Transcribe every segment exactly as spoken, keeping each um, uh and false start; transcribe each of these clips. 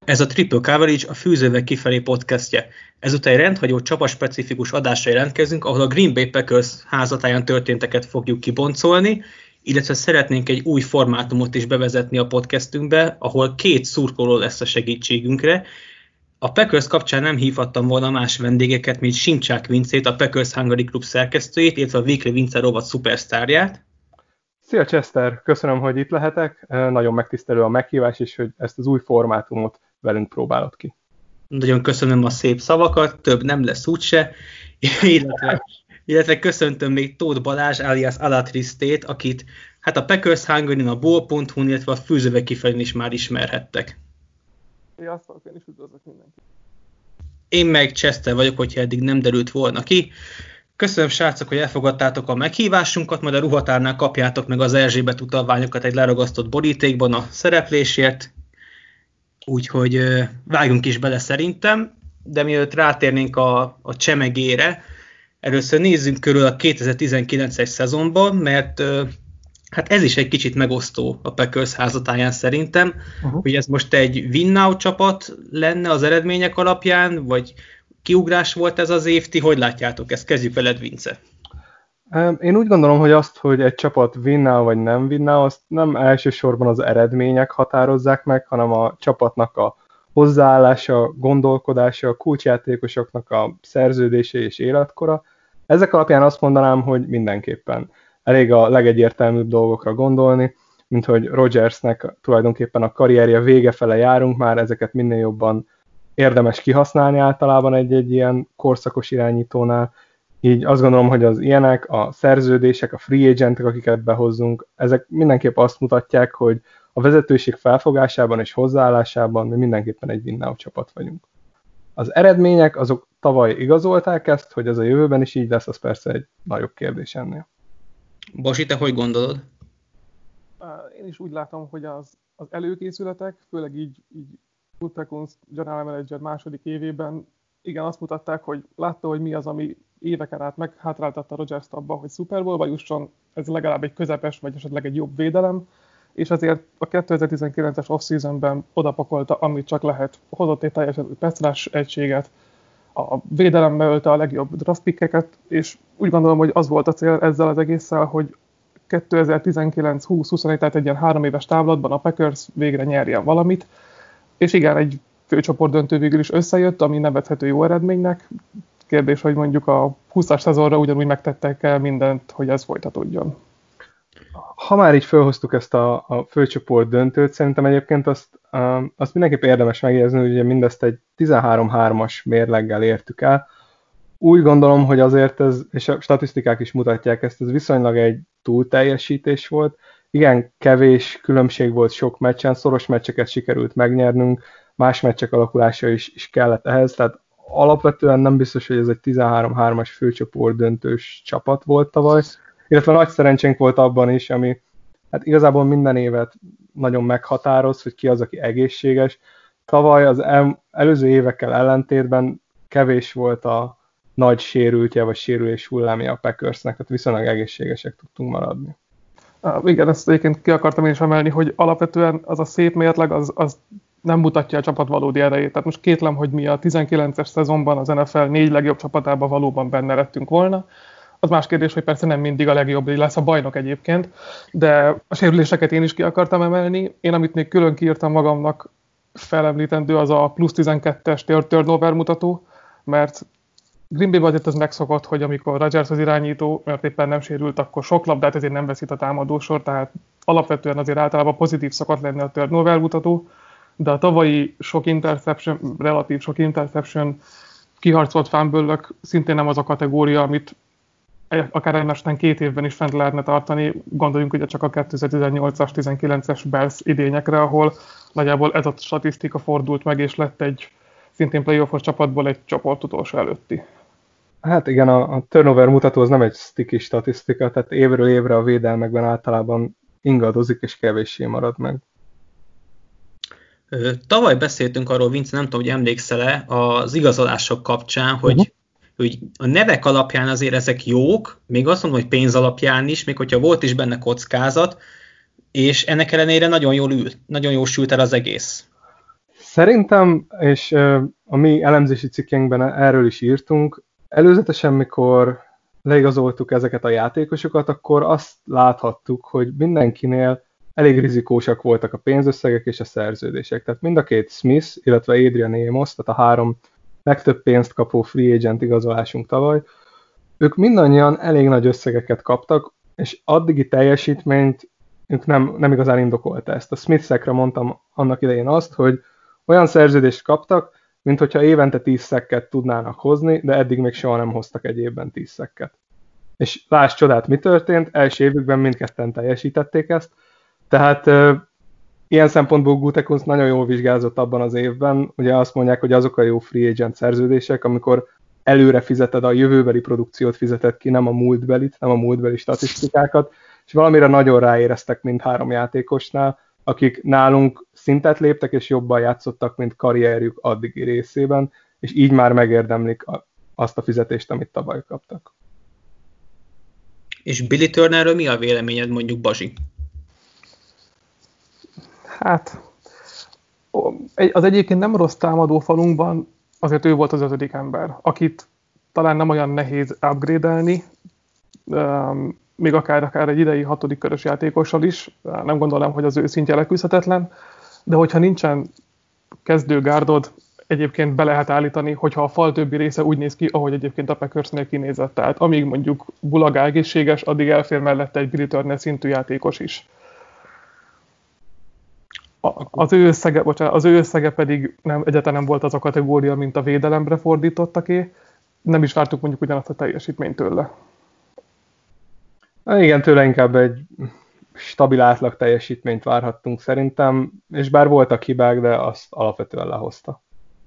Ez a Triple Coverage a Fűzővel kifelé podcastje. Ezután egy rendhagyó csapatspecifikus adásra jelentkezünk, ahol a Green Bay Packers házatáján történteket fogjuk kiboncolni, illetve szeretnénk egy új formátumot is bevezetni a podcastünkbe, ahol két szurkoló lesz a segítségünkre. A Packers kapcsán nem hívhattam volna más vendégeket, mint Simcsák Vincét, a Packers Hungary Club szerkesztőjét, illetve a Weekly Vince rovat szupersztárját. Szia Chester, köszönöm, hogy itt lehetek. Nagyon megtisztelő a meghívás, és hogy ezt az új formátumot velünk próbálod ki. Nagyon köszönöm a szép szavakat, több nem lesz úgyse, illetve, illetve köszöntöm még Tóth Balázs alias Alatrisztét, akit hát a Packers Hungary-n, a bull pont hu-n, illetve a Fűzővel kifelén is már ismerhettek. Sziasztok, én is üdvözlök mindenkit. Én meg Chester vagyok, hogyha eddig nem derült volna ki. Köszönöm, srácok, hogy elfogadtátok a meghívásunkat, majd a ruhatárnál kapjátok meg az Erzsébet utalványokat egy leragasztott borítékban a szereplésért. Úgyhogy vágjunk is bele szerintem, de mielőtt rátérnénk a, a csemegére, először nézzünk körül a kétezer-tizenkilences szezonban, mert hát ez is egy kicsit megosztó a Packers házatáján szerintem, uh-huh. hogy ez most egy win-now csapat lenne az eredmények alapján, vagy kiugrás volt ez az év, ti hogy látjátok ezt? Kezdjük veled, Vince. Én úgy gondolom, hogy azt, hogy egy csapat win-now vagy nem win-now, azt nem elsősorban az eredmények határozzák meg, hanem a csapatnak a hozzáállása, gondolkodása, a kulcsjátékosoknak a szerződése és életkora. Ezek alapján azt mondanám, hogy mindenképpen elég a legegyértelműbb dolgokra gondolni, mint hogy Rodgersnek tulajdonképpen a karrierje vége fele járunk már, ezeket minél jobban érdemes kihasználni általában egy-egy ilyen korszakos irányítónál. Így azt gondolom, hogy az ilyenek, a szerződések, a free agentek, akiket behozzunk, ezek mindenképp azt mutatják, hogy a vezetőség felfogásában és hozzáállásában mi mindenképpen egy win-now csapat vagyunk. Az eredmények, azok tavaly igazolták ezt, hogy ez a jövőben is így lesz, az persze egy nagyobb kérdés ennél. Bosi, te hogy gondolod? Én is úgy látom, hogy az, az előkészületek, főleg így, így Woodpeckons general manager második évében, igen, azt mutatták, hogy látta, hogy mi az, ami éveken át meghátráltatta Rodgers-t abba, hogy Super Bowl-ba jusson, ez legalább egy közepes, vagy esetleg egy jobb védelem, és azért a kétezer-tizenkilences off-seasonben odapakolta, amit csak lehet, hozott egy teljesen pass egységet, a védelembe ölte a legjobb draft pickeket, és úgy gondolom, hogy az volt a cél ezzel az egésszel, hogy kétezer-tizenkilenc húsz huszonegy, tehát egy ilyen három éves távlatban a Packers végre nyerjen valamit, és igen, egy főcsoport döntő végül is összejött, ami nevezhető jó eredménynek. Kérdés, hogy mondjuk a húszas szezonra ugyanúgy megtettek el mindent, hogy ez folytatódjon. Ha már így felhoztuk ezt a, a főcsoport döntőt, szerintem egyébként azt, um, azt mindenképp érdemes megjegyezni, hogy ugye mindezt egy tizenhárom hármas mérleggel értük el. Úgy gondolom, hogy azért ez, és a statisztikák is mutatják ezt, ez viszonylag egy túlteljesítés volt. Igen, kevés különbség volt sok meccsen, szoros meccseket sikerült megnyernünk, más meccsek alakulása is, is kellett ehhez, tehát alapvetően nem biztos, hogy ez egy tizenhárom hármas főcsoport döntős csapat volt tavaly, illetve nagy szerencsénk volt abban is, ami hát igazából minden évet nagyon meghatároz, hogy ki az, aki egészséges. Tavaly az el, előző évekkel ellentétben kevés volt a nagy sérültje, vagy sérülés hullámja a Packersnek, tehát viszonylag egészségesek tudtunk maradni. Uh, igen, ezt egyébként ki akartam én is emelni, hogy alapvetően az a szép mérleg, az, az nem mutatja a csapat valódi erejét. Tehát most kétlem, hogy mi a tizenkilences szezonban az en ef el négy legjobb csapatában valóban benne lettünk volna. Az más kérdés, hogy persze nem mindig a legjobb lesz a bajnok egyébként, de a sérüléseket én is ki akartam emelni. Én, amit még külön kiírtam magamnak felemlítendő, az a plusz tizenkettes turnover mutató, mert Green Bay-ben azért az megszokott, hogy amikor Rodgers az irányító, mert éppen nem sérült, akkor sok labdát ezért nem veszít a támadósor, tehát alapvetően azért általában pozitív szokott lenni a turnover mutató, de a tavalyi sok interception, relatív sok interception, kiharcolt fumble-ök szintén nem az a kategória, amit akár egymástán két évben is fent lehetne tartani. Gondoljunk ugye csak a kétezer-tizennyolcas, tizenkilences Bears idényekre, ahol nagyjából ez a statisztika fordult meg, és lett egy szintén playoffos csapatból egy csoport utolsó előtti. Hát igen, a, a turnover mutató az nem egy sticky statisztika, tehát évről évre a védelmekben általában ingadozik, és kevéssé marad meg. Tavaly beszéltünk arról, Vince, nem tudom, hogy emlékszel-e, az igazolások kapcsán, hogy, uh-huh. hogy a nevek alapján azért ezek jók, még azt mondom, hogy pénz alapján is, még hogyha volt is benne kockázat, és ennek ellenére nagyon jól ült, nagyon jól sült el az egész. Szerintem, és a mi elemzési cikkeinkben erről is írtunk, előzetesen, mikor leigazoltuk ezeket a játékosokat, akkor azt láthattuk, hogy mindenkinél elég rizikósak voltak a pénzösszegek és a szerződések. Tehát mind a két Smith, illetve Adrian Amos, tehát a három legtöbb pénzt kapó free agent igazolásunk tavaly, ők mindannyian elég nagy összegeket kaptak, és addigi teljesítményt ők nem, nem igazán indokolta ezt. A Smith-ekre mondtam annak idején azt, hogy olyan szerződést kaptak, mint hogyha évente tíz szekket tudnának hozni, de eddig még soha nem hoztak egy évben tíz szekket. És láss csodát, mi történt, első évükben mindketten teljesítették ezt, tehát e, ilyen szempontból Gutekunst nagyon jól vizsgázott abban az évben, ugye azt mondják, hogy azok a jó free agent szerződések, amikor előre fizeted a jövőbeli produkciót, fizeted ki, nem a múltbelit, nem a múltbeli statisztikákat, és valamire nagyon ráéreztek mindhárom játékosnál, akik nálunk szintet léptek és jobban játszottak, mint karrierjük addigi részében, és így már megérdemlik a, azt a fizetést, amit tavaly kaptak. És Billy Turnerről mi a véleményed, mondjuk, Bazsi? Hát, az egyébként nem rossz támadó falunkban azért ő volt az ötödik ember, akit talán nem olyan nehéz upgrade-elni, még akár, akár egy idei hatodik körös játékossal is, nem gondolom, hogy az ő szintje leküzdhetetlen, de hogyha nincsen kezdőgárdod, egyébként be lehet állítani, hogyha a fal többi része úgy néz ki, ahogy egyébként a Packersnél kinézett. Tehát amíg mondjuk Bulaga egészséges, addig elfér mellette egy Billy Turner szintű játékos is. Az ő összege, bocsánat, az ő összege pedig nem, egyáltalán nem volt az a kategória, mint a védelemre fordítottaké. Nem is vártuk mondjuk ugyanazt a teljesítményt tőle. Igen, tőle inkább egy stabil átlag teljesítményt várhattunk szerintem, és bár voltak hibák, de azt alapvetően lehozta.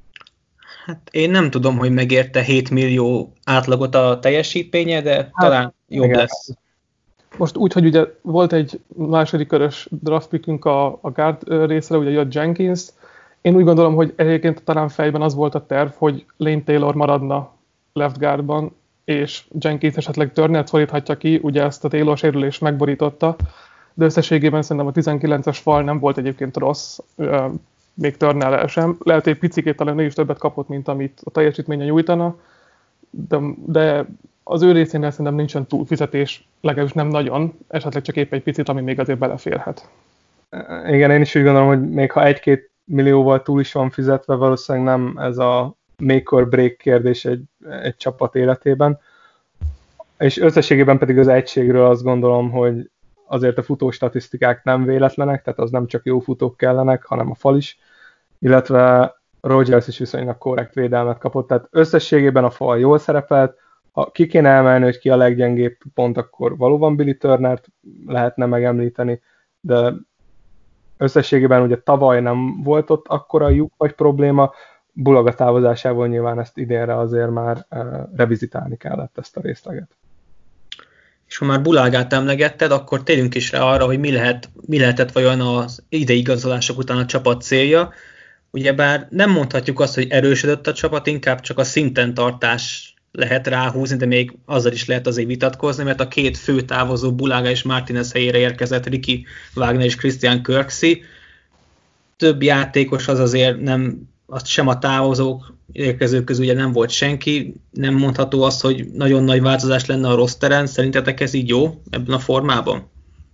Hát én nem tudom, hogy megérte hét millió átlagot a teljesítménye, de hát, talán jobb igen. lesz. Most úgy, hogy ugye volt egy második körös draft pickünk a, a guard részre, ugye jött Jenkins. Én úgy gondolom, hogy egyébként talán fejben az volt a terv, hogy Lane Taylor maradna left guardban, és Jenkins esetleg Turnert szoríthatja ki, ugye ezt a Taylor sérülést megborította, de összességében szerintem a tizenkilences fal nem volt egyébként rossz, még Turnerrel sem. Lehet, hogy egy picikét talán ő is többet kapott, mint amit a teljesítménye nyújtana, de, de az ő részénél szerintem nincsen túlfizetés, legalábbis nem nagyon, esetleg csak épp egy picit, ami még azért beleférhet. Igen, én is úgy gondolom, hogy még ha egy-két millióval túl is van fizetve, valószínűleg nem ez a make or break kérdés egy, egy csapat életében. És összességében pedig az egységről azt gondolom, hogy azért a futó statisztikák nem véletlenek, tehát az nem csak jó futók kellenek, hanem a fal is, illetve Rodgers is viszonylag korrekt védelmet kapott, tehát összességében a fal jól szerepelt. Ha ki kéne emelni, hogy ki a leggyengébb pont, akkor valóban Billy Turnert lehetne megemlíteni, de összességében ugye tavaly nem volt ott akkora lyuk vagy probléma, Bulaga távozásával nyilván ezt idénre azért már uh, revizitálni kellett ezt a részleget. És ha már Bulagát emlegetted, akkor térjünk is rá arra, hogy mi, lehet, mi lehetett vajon az idei igazolások után a csapat célja. Ugyebár nem mondhatjuk azt, hogy erősödött a csapat, inkább csak a szinten tartás lehet ráhúzni, de még azzal is lehet azért vitatkozni, mert a két fő távozó, Bulaga és Martinez helyére érkezett Ricky Wagner és Christian Kirksey. Több játékos az azért nem, azt sem a távozók érkezők közül ugye nem volt senki, nem mondható az, hogy nagyon nagy változás lenne a rosteren. Szerintetek ez így jó ebben a formában?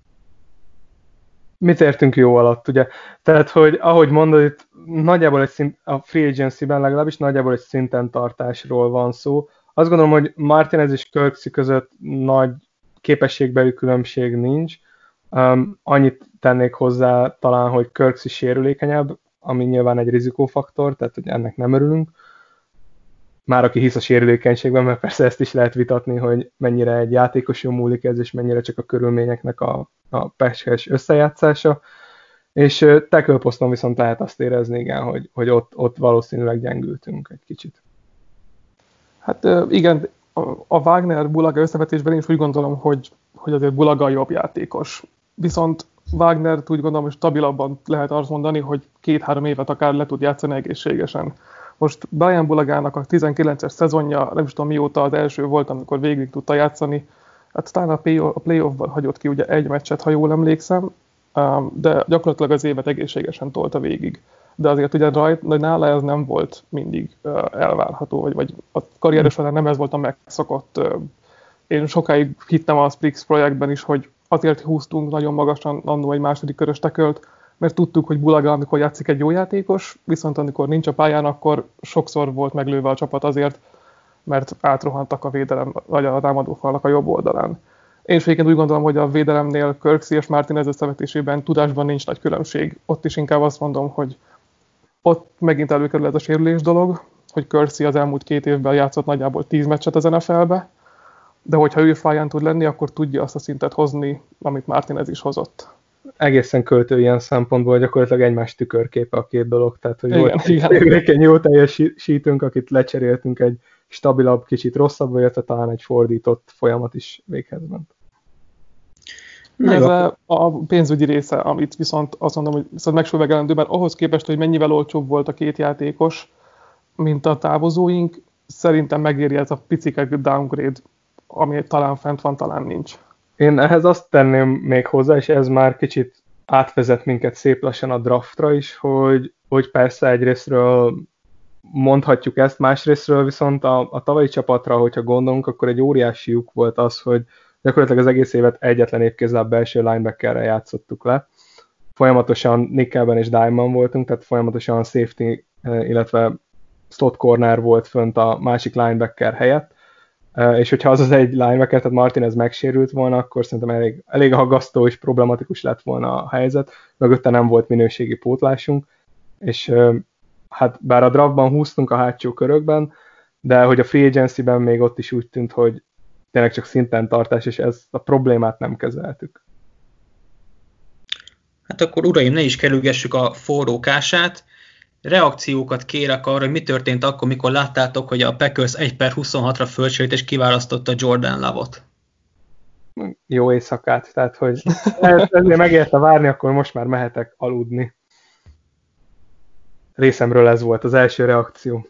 Mit értünk jó alatt, ugye? Tehát, hogy ahogy mondod, itt nagyjából egy szint, a free agency-ben legalábbis nagyjából egy szinten tartásról van szó. Azt gondolom, hogy Martinez és Kirksey között nagy képességbeli különbség nincs. Um, annyit tennék hozzá talán, hogy Kirksey sérülékenyebb, ami nyilván egy rizikófaktor, tehát hogy ennek nem örülünk. Már aki hisz a sérülékenységben, mert persze ezt is lehet vitatni, hogy mennyire egy játékoson múlik ez, és mennyire csak a körülményeknek a, a peskes összejátszása. És tackle poszton viszont lehet azt érezni, igen, hogy, hogy ott, ott valószínűleg gyengültünk egy kicsit. Hát igen, a Wagner-Bulaga összevetésben én is úgy gondolom, hogy, hogy azért Bulaga a jobb játékos. Viszont Wagnert úgy gondolom, hogy stabilabban lehet azt mondani, hogy két-három évet akár le tud játszani egészségesen. Most Brian Bulagának a tizenkilences szezonja, nem is tudom mióta az első volt, amikor végig tudta játszani, hát talán a playoff-ban hagyott ki ugye egy meccset, ha jól emlékszem, de gyakorlatilag az évet egészségesen tolta végig. De azért ugye rajt, nála ez nem volt mindig elvárható, vagy, vagy a karrierje során nem ez volt a megszokott. Én sokáig hittem a Sprix projektben is, hogy azért húztunk nagyon magasan annó egy második körös tackle-t, mert tudtuk, hogy Bulaga, amikor játszik egy jó játékos, viszont amikor nincs a pályán, akkor sokszor volt meglőve a csapat azért, mert átrohantak a védelem, vagy a támadófalnak a jobb oldalán. Én is egyébként úgy gondolom, hogy a védelemnél Kirksey és Martinez összevetésében tudásban nincs nagy különbség. Ott is inkább azt mondom, hogy ott megint előkerül ez a sérülés dolog, hogy Kirksey az elmúlt két évben játszott nagyjából tíz meccset az en ef el-be, de hogyha ő fáján tud lenni, akkor tudja azt a szintet hozni, amit Martinez is hozott. Egészen költő ilyen szempontból, gyakorlatilag egymás tükörképe a két dolog, tehát hogy igen, volt igen. egy jó teljesítőnk, akit lecseréltünk egy stabilabb, kicsit rosszabb, illetve talán egy fordított folyamat is véghez ment. Ez a pénzügyi része, amit viszont azt mondom, hogy viszont megsúlyvegelendő, mert ahhoz képest, hogy mennyivel olcsóbb volt a két játékos, mint a távozóink, szerintem megéri ez a picike downgrade, ami talán fent van, talán nincs. Én ehhez azt tenném még hozzá, és ez már kicsit átvezet minket szép lassan a draftra is, hogy, hogy persze egyrésztről mondhatjuk ezt, másrésztről viszont a, a tavalyi csapatra, hogyha gondolunk, akkor egy óriási lyuk volt az, hogy gyakorlatilag az egész évet egyetlen évkézláb belső linebackerrel játszottuk le. Folyamatosan nickelben és dimeban voltunk, tehát folyamatosan safety, illetve slot corner volt fönt a másik linebacker helyett, és hogyha az az egy linebacker, tehát Martinez megsérült volna, akkor szerintem elég, elég aggasztó és problematikus lett volna a helyzet, mögötte nem volt minőségi pótlásunk, és hát bár a draftban húztunk a hátsó körökben, de hogy a free agency-ben még ott is úgy tűnt, hogy tényleg csak szinten tartás, és ezt a problémát nem kezeltük. Hát akkor uraim, ne is kerülgessük a forró kását. Reakciókat kérek arra, hogy mi történt akkor, mikor láttátok, hogy a Packers egy per huszonhatra fölcserélt és kiválasztotta Jordan Love-ot. Jó éjszakát, tehát hogy ezért megérte várni, akkor most már mehetek aludni. Részemről ez volt az első reakció.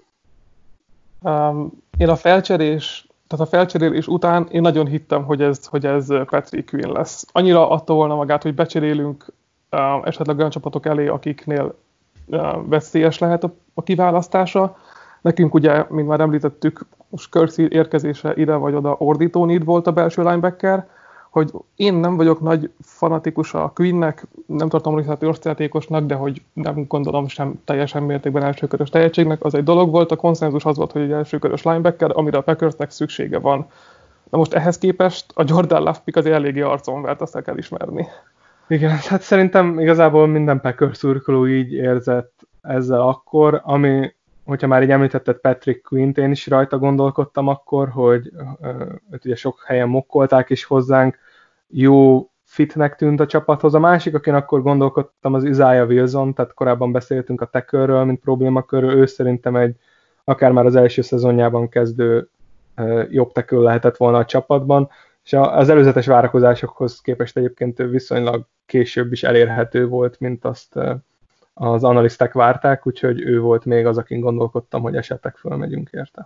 Um, én a felcserés, tehát a felcserélés után én nagyon hittem, hogy ez, hogy ez Patrick Queen lesz. Annyira adta volna magát, hogy becserélünk um, esetleg olyan csapatok elé, akiknél um, veszélyes lehet a, a kiválasztása. Nekünk ugye, mint már említettük, most Kirksey érkezése ide vagy oda ordító need volt a belső linebacker, hogy én nem vagyok nagy fanatikus a Queennek, nem tartom részlet játékosnak, de hogy nem gondolom sem teljesen mértékben elsőkörös tehetségnek, az egy dolog volt, a konszenzus az volt, hogy egy elsőkörös linebacker, amire a Packersnek szüksége van. Na most ehhez képest a Jordan Love pick azért eléggé arcon vert, azt el kell ismerni. Igen, hát szerintem igazából minden Packers szurkoló így érzett ezzel akkor, ami, hogyha már így említetted Patrick Queen-t, én is rajta gondolkodtam akkor, hogy őt ugye sok helyen mokkolták is hozzánk, jó fitnek tűnt a csapathoz. A másik, akin akkor gondolkodtam, az Isaiah Wilson, tehát korábban beszéltünk a tackle-ről, mint problémakörről, ő szerintem egy akár már az első szezonjában kezdő jobb tackle lehetett volna a csapatban, és az előzetes várakozásokhoz képest egyébként ő viszonylag később is elérhető volt, mint azt az analiszták várták, úgyhogy ő volt még az, akin gondolkodtam, hogy esetleg fölmegyünk érte.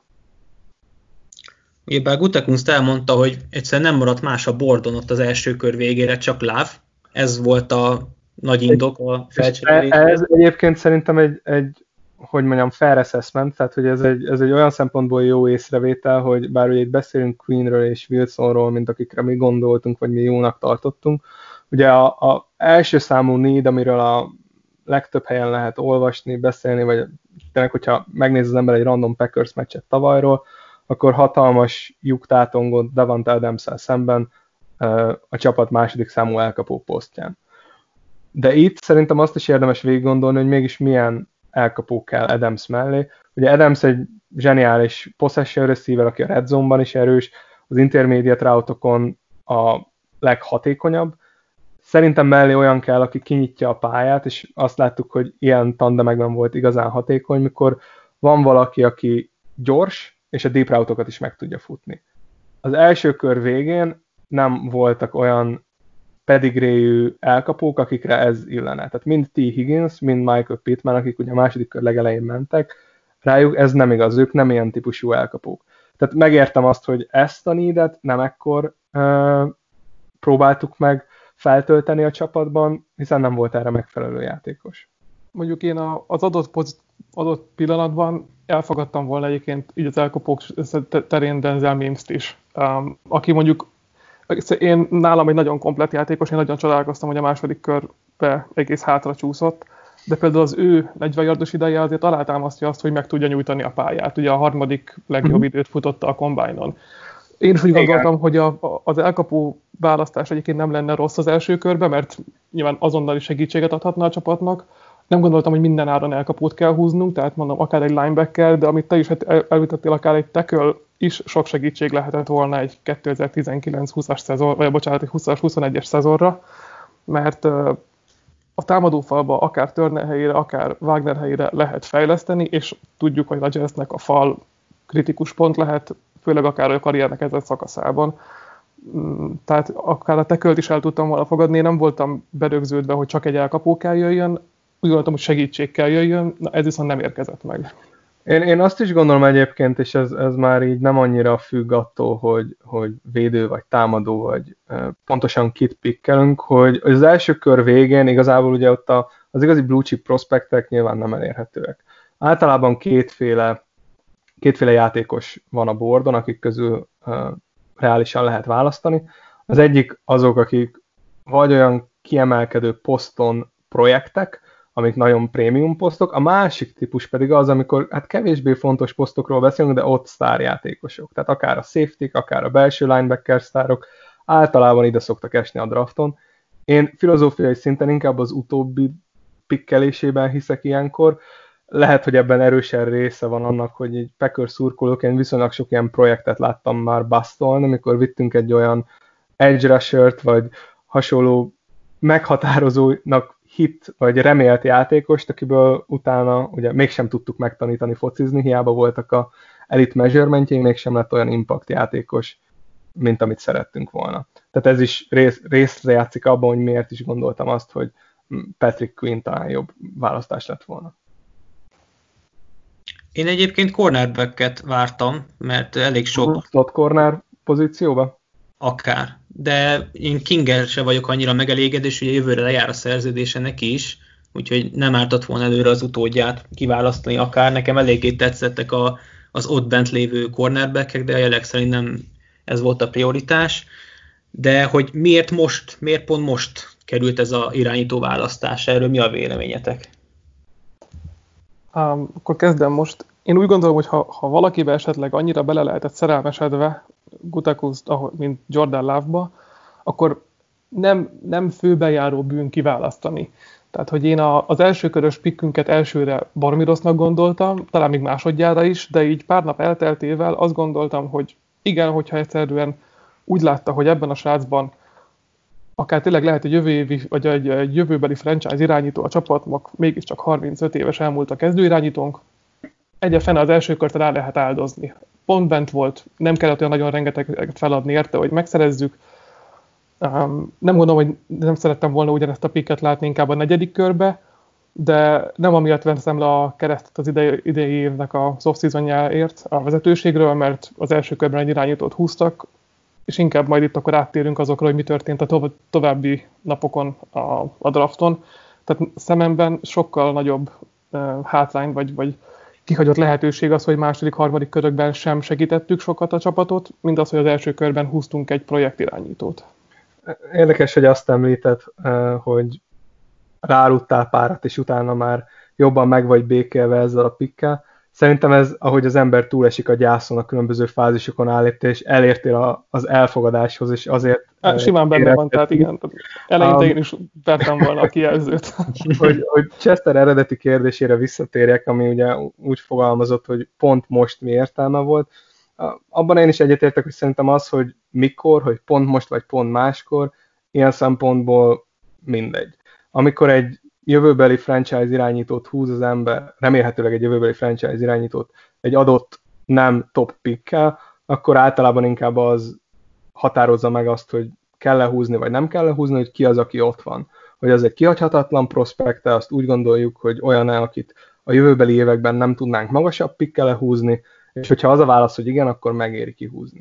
Ugye bár Gutekunst elmondta, hogy egyszerűen nem maradt más a bordon ott az első kör végére, csak Love. Ez volt a nagy indok a felcserélésre. Ez egyébként szerintem egy, egy hogy mondjam, fair assessment, tehát hogy ez egy, ez egy olyan szempontból jó észrevétel, hogy bár ugye itt beszélünk Queenről és Wilsonról, mint akikre mi gondoltunk, vagy mi jónak tartottunk. Ugye a, a első számú need, amiről a legtöbb helyen lehet olvasni, beszélni, vagy tényleg, hogyha megnéz az ember egy random Packers meccset tavalyról, akkor hatalmas lyuktátongott Davante Adams-szel szemben a csapat második számú elkapó posztján. De itt szerintem azt is érdemes végig gondolni, hogy mégis milyen elkapó kell Adams mellé. Ugye Adams egy zseniális possession receiver, aki a red zone-ban is erős, az intermediate route-okon a leghatékonyabb. Szerintem mellé olyan kell, aki kinyitja a pályát, és azt láttuk, hogy ilyen tandemekben volt igazán hatékony, mikor van valaki, aki gyors, és a deep route-okat is meg tudja futni. Az első kör végén nem voltak olyan pedigréjű elkapók, akikre ez illene. Tehát mind T. Higgins, mind Michael Pittman, akik ugye a második kör legelején mentek, rájuk ez nem igaz, ők nem ilyen típusú elkapók. Tehát megértem azt, hogy ezt a needet nem ekkor uh, próbáltuk meg feltölteni a csapatban, hiszen nem volt erre megfelelő játékos. Mondjuk én az adott, pozit- adott pillanatban elfogadtam volna egyébként így az elkapók terén Denzel Mims-t is, um, aki mondjuk, én nálam egy nagyon komplett játékos, én nagyon csodálkoztam, hogy a második körbe egész hátra csúszott, de például az ő negyven yardos ideje azért alátámasztja azt, hogy meg tudja nyújtani a pályát. Ugye a harmadik legjobb uh-huh. időt futotta a combine-on. Én is úgy Igen. gondoltam, hogy a, az elkapó választás egyébként nem lenne rossz az első körben, mert nyilván azonnali segítséget adhatna a csapatnak. Nem gondoltam, hogy minden áron elkapót kell húznunk, tehát mondom, akár egy linebacker, de amit te is elvitettél, akár egy tackle is sok segítség lehetett volna egy kétezer-tizenkilenc-húszas szezon, vagy bocsánat, egy húszas-huszonegyes szezonra, mert a támadófalba akár Turner helyére, akár Wagner helyére lehet fejleszteni, és tudjuk, hogy Rodgersnek a fal kritikus pont lehet, főleg akár a karriernek ezen szakaszában. Tehát akár a tackle-t is el tudtam volna fogadni, én nem voltam berögződve, hogy csak egy elkapó kell jöjjön, úgy gondoltam, hogy segítség kell jöjjön, na ez viszont nem érkezett meg. Én, én azt is gondolom egyébként, és ez, ez már így nem annyira függ attól, hogy, hogy védő vagy támadó, vagy e, pontosan kit pikkelünk, hogy az első kör végén igazából ugye ott a, az igazi blue chip prospektek nyilván nem elérhetőek. Általában kétféle, kétféle játékos van a boardon, akik közül e, reálisan lehet választani. Az egyik azok, akik vagy olyan kiemelkedő poszton projektek, amik nagyon prémium posztok, a másik típus pedig az, amikor hát kevésbé fontos posztokról beszélünk, de ott sztárjátékosok. Tehát akár a safety, akár a belső linebacker sztárok, általában ide szoktak esni a drafton. Én filozófiai szinten inkább az utóbbi pikkelésében hiszek ilyenkor. Lehet, hogy ebben erősen része van annak, hogy egy Packers szurkolóként viszonylag sok ilyen projektet láttam már basztolni, amikor vittünk egy olyan edge rushert, vagy hasonló meghatározónak hit vagy remélt játékost, akiből utána ugye mégsem tudtuk megtanítani focizni, hiába voltak a elite measurementjénk, mégsem lett olyan impact játékos, mint amit szerettünk volna. Tehát ez is rész, részre játszik abban, hogy miért is gondoltam azt, hogy Patrick Quinn talán jobb választás lett volna. Én egyébként cornerbacket vártam, mert elég sok... Slot corner pozícióba? Akár. De én Kinger se vagyok annyira megelégedés, hogy jövőre lejár a szerződése neki is, úgyhogy nem ártott volna előre az utódját kiválasztani akár. Nekem eléggé tetszettek a, az ott bent lévő cornerbackek, de a jelek szerint nem ez volt a prioritás. De hogy miért most, miért pont most került ez az irányító választás? Erről mi a véleményetek? Um, akkor kezdem most. Én úgy gondolom, hogy ha, ha valakibe esetleg annyira bele lehetett szerelmesedve Gutekunst, mint Jordan Love-ba, akkor nem, nem főbejáró bűn kiválasztani. Tehát, hogy én a, az első körös pikkünket elsőre baromi rossznak gondoltam, talán még másodjára is, de így pár nap elteltével azt gondoltam, hogy igen, hogyha egyszerűen úgy látta, hogy ebben a srácban akár tényleg lehet egy jövő évi, vagy egy, egy jövőbeli franchise irányító a csapatnak, mégiscsak harmincöt éves elmúlt a kezdőirányítónk, egyre fene az első kört rá lehet áldozni. Pont bent volt, nem kellett olyan nagyon rengeteget feladni érte, hogy megszerezzük. Um, nem gondolom, hogy nem szerettem volna ugyanezt a picket látni inkább a negyedik körbe, de nem amiatt veszem le a keresztet az idei, idei évnek a off-seasonjáért a vezetőségről, mert az első körben egy irányítót húztak, és inkább majd itt akkor áttérünk azokra, hogy mi történt a tov- további napokon a, a drafton. Tehát szememben sokkal nagyobb uh, hátrány, vagy, vagy kihagyott lehetőség az, hogy második, harmadik körökben sem segítettük sokat a csapatot, mint az, hogy az első körben húztunk egy projektirányítót. Érdekes, hogy azt említett, hogy ráludtál párat, és utána már jobban meg vagy békélve ezzel a pikkel. Szerintem ez, ahogy az ember túlesik a gyászon, a különböző fázisokon állítja, és elértél a, az elfogadáshoz, és azért... Hát, simán benne van, tehát igen. Eleinte um, én is vertem volna a kijelzőt. hogy, hogy Chester eredeti kérdésére visszatérjek, ami ugye úgy fogalmazott, hogy pont most mi értelme volt. Abban én is egyetértek, hogy szerintem az, hogy mikor, hogy pont most, vagy pont máskor, ilyen szempontból mindegy. Amikor egy jövőbeli franchise irányítót húz az ember, remélhetőleg egy jövőbeli franchise irányítót egy adott nem top pickkel, akkor általában inkább az határozza meg azt, hogy kell-e húzni, vagy nem kell-e húzni, hogy ki az, aki ott van. Hogy az egy kihagyhatatlan prospekte, azt úgy gondoljuk, hogy olyan-e, akit a jövőbeli években nem tudnánk magasabb pickkel húzni, és hogyha az a válasz, hogy igen, akkor megéri kihúzni.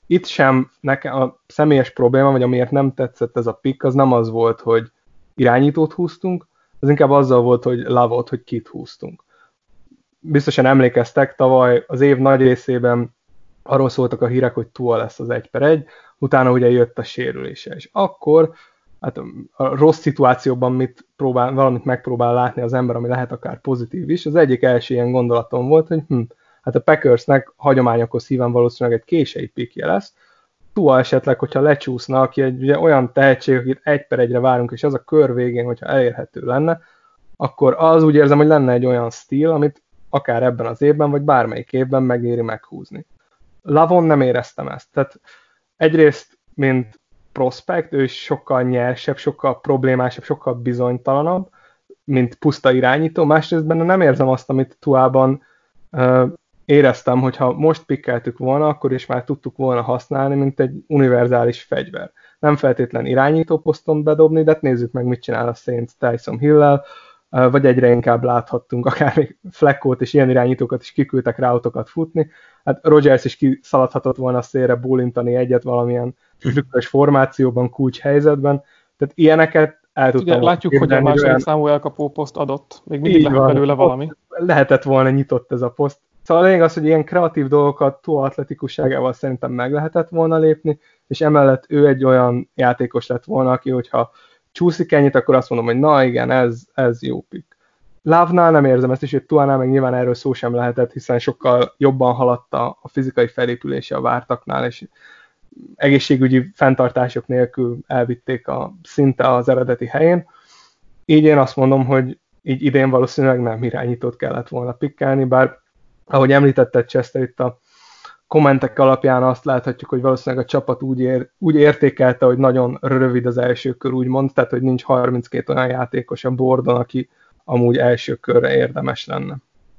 itt sem nekem a személyes probléma, vagy amiért nem tetszett ez a pick, az nem az volt, hogy irányítót húztunk, az inkább azzal volt, hogy Love-ot, hogy kit húztunk. Biztosan emlékeztek, tavaly az év nagy részében arról szóltak a hírek, hogy Tua lesz az egy per egy, utána ugye jött a sérülése, és akkor hát a rossz szituációban mit próbál, valamit megpróbál látni az ember, ami lehet akár pozitív is. Az egyik első ilyen gondolatom volt, hogy hm, hát a Packersnek hagyományokhoz híven valószínűleg egy késői pickje lesz. Tua esetleg, hogyha lecsúszna, aki egy ugye, olyan tehetség, akit egy per egyre várunk, és az a kör végén, hogyha elérhető lenne, akkor az úgy érzem, hogy lenne egy olyan stíl, amit akár ebben az évben, vagy bármelyik évben megéri meghúzni. Lavon nem éreztem ezt. Tehát egyrészt, mint prospect, ő is sokkal nyersebb, sokkal problémásabb, sokkal bizonytalanabb, mint puszta irányító. Másrészt benne nem érzem azt, amit Tuában uh, éreztem, hogyha most pikkeltük volna, akkor is már tudtuk volna használni, mint egy univerzális fegyver. Nem feltétlen irányító poszton bedobni, de nézzük meg, mit csinál a Saints Tyson Hill-lel, uh, vagy egyre inkább láthattunk, akár még Fleckot és ilyen irányítókat is kiküldtek ráutokat futni. Hát Rodgers is kiszaladhatott volna a szélre bólintani egyet valamilyen trükkös formációban, kulcs helyzetben. Tehát ilyeneket el tudtam. Igen, látjuk, hogy a második olyan... számú elkapó poszt adott. Még mindig lehet belőle valami. Lehetett volna nyitott ez a poszt. Szóval a lényeg az, hogy ilyen kreatív dolgokat Tua atletikusságával szerintem meg lehetett volna lépni, és emellett ő egy olyan játékos lett volna, aki, hogyha csúszik ennyit, akkor azt mondom, hogy na igen, ez, ez jó pick. Love-nál nem érzem ezt, és hogy Tuánál meg nyilván erről szó sem lehetett, hiszen sokkal jobban haladt a, a fizikai felépülése a vártaknál, és egészségügyi fenntartások nélkül elvitték a szinte az eredeti helyén. Így én azt mondom, hogy így idén valószínűleg nem irányítót kellett volna pikkelni, bár ahogy említetted, Chester, itt a kommentek alapján azt láthatjuk, hogy valószínűleg a csapat úgy, ér, úgy értékelte, hogy nagyon rövid az első kör, úgymond, tehát hogy nincs harminckét olyan játékos a boardon, aki amúgy első körre érdemes lenne.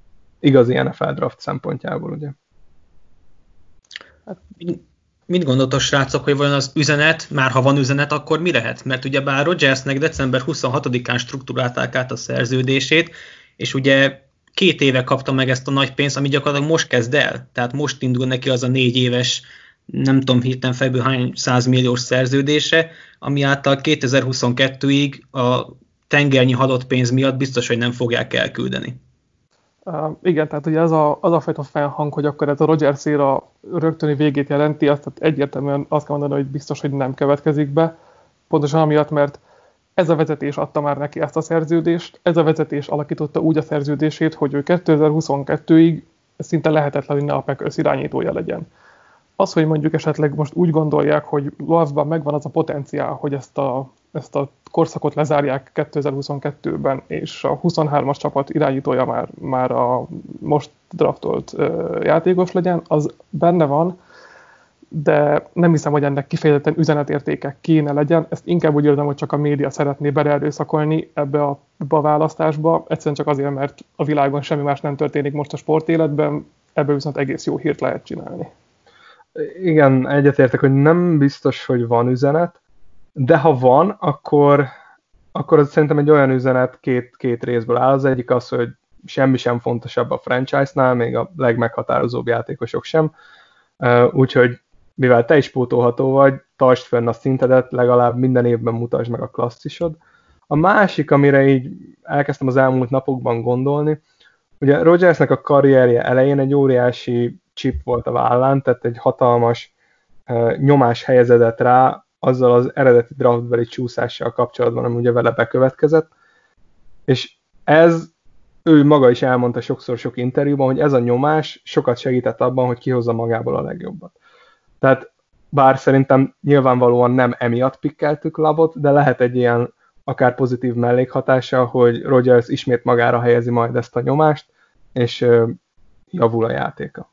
Igazi en ef el draft szempontjából, ugye. Hát, mit gondoltok, srácok, hogy vajon az üzenet, már ha van üzenet, akkor mi lehet? Mert ugyebár Rodgersnek december huszonhatodikán struktúrálták át a szerződését, és ugye két éve kapta meg ezt a nagy pénzt, ami gyakorlatilag most kezd el. Tehát most indul neki az a négy éves, nem tudom hirtelen fejből hány százmilliós szerződése, ami által kétezer-huszonkettőig a tengernyi halott pénz miatt biztos, hogy nem fogják elküldeni. Uh, igen, tehát ugye az a, az a fajta felhang, hogy akkor ez a Rodgers éra rögtöni végét jelenti, azt tehát egyértelműen azt kell mondani, hogy biztos, hogy nem következik be. Pontosan amiatt, mert ez a vezetés adta már neki ezt a szerződést, ez a vezetés alakította úgy a szerződését, hogy ő kétezer-huszonkettőig szinte lehetetlen, hogy ne a Packers irányítója legyen. Az, hogy mondjuk esetleg most úgy gondolják, hogy Love-ban megvan az a potenciál, hogy ezt a, ezt a korszakot lezárják kétezer-huszonkettőben, és a huszonhármas csapat irányítója már, már a most draftolt uh, játékos legyen, az benne van, de nem hiszem, hogy ennek kifejezetten üzenetértéke kéne legyen. Ezt inkább úgy érzem, hogy csak a média szeretné beleerőszakolni ebbe a, ebbe a választásba, egyszerűen csak azért, mert a világon semmi más nem történik most a sportéletben, ebből viszont egész jó hírt lehet csinálni. Igen, egyetértek, hogy nem biztos, hogy van üzenet, de ha van, akkor, akkor az szerintem egy olyan üzenet két, két részből áll. Az egyik az, hogy semmi sem fontosabb a franchise-nál, még a legmeghatározóbb játékosok sem. Úgyhogy mivel te is pótolható vagy, tartsd fenn a szintedet, legalább minden évben mutasd meg a klasszisod. A másik, amire így elkezdtem az elmúlt napokban gondolni, ugye Rodgersnek a karrierje elején egy óriási chip volt a vállán, tehát egy hatalmas uh, nyomás helyezedett rá azzal az eredeti draftbeli csúszással kapcsolatban, ami ugye vele bekövetkezett, és ez, ő maga is elmondta sokszor sok interjúban, hogy ez a nyomás sokat segített abban, hogy kihozza magából a legjobbat. Tehát bár szerintem nyilvánvalóan nem emiatt pikkeltük Love-ot, de lehet egy ilyen akár pozitív mellékhatása, hogy Rodgers ismét magára helyezi majd ezt a nyomást, és uh, javul a játéka.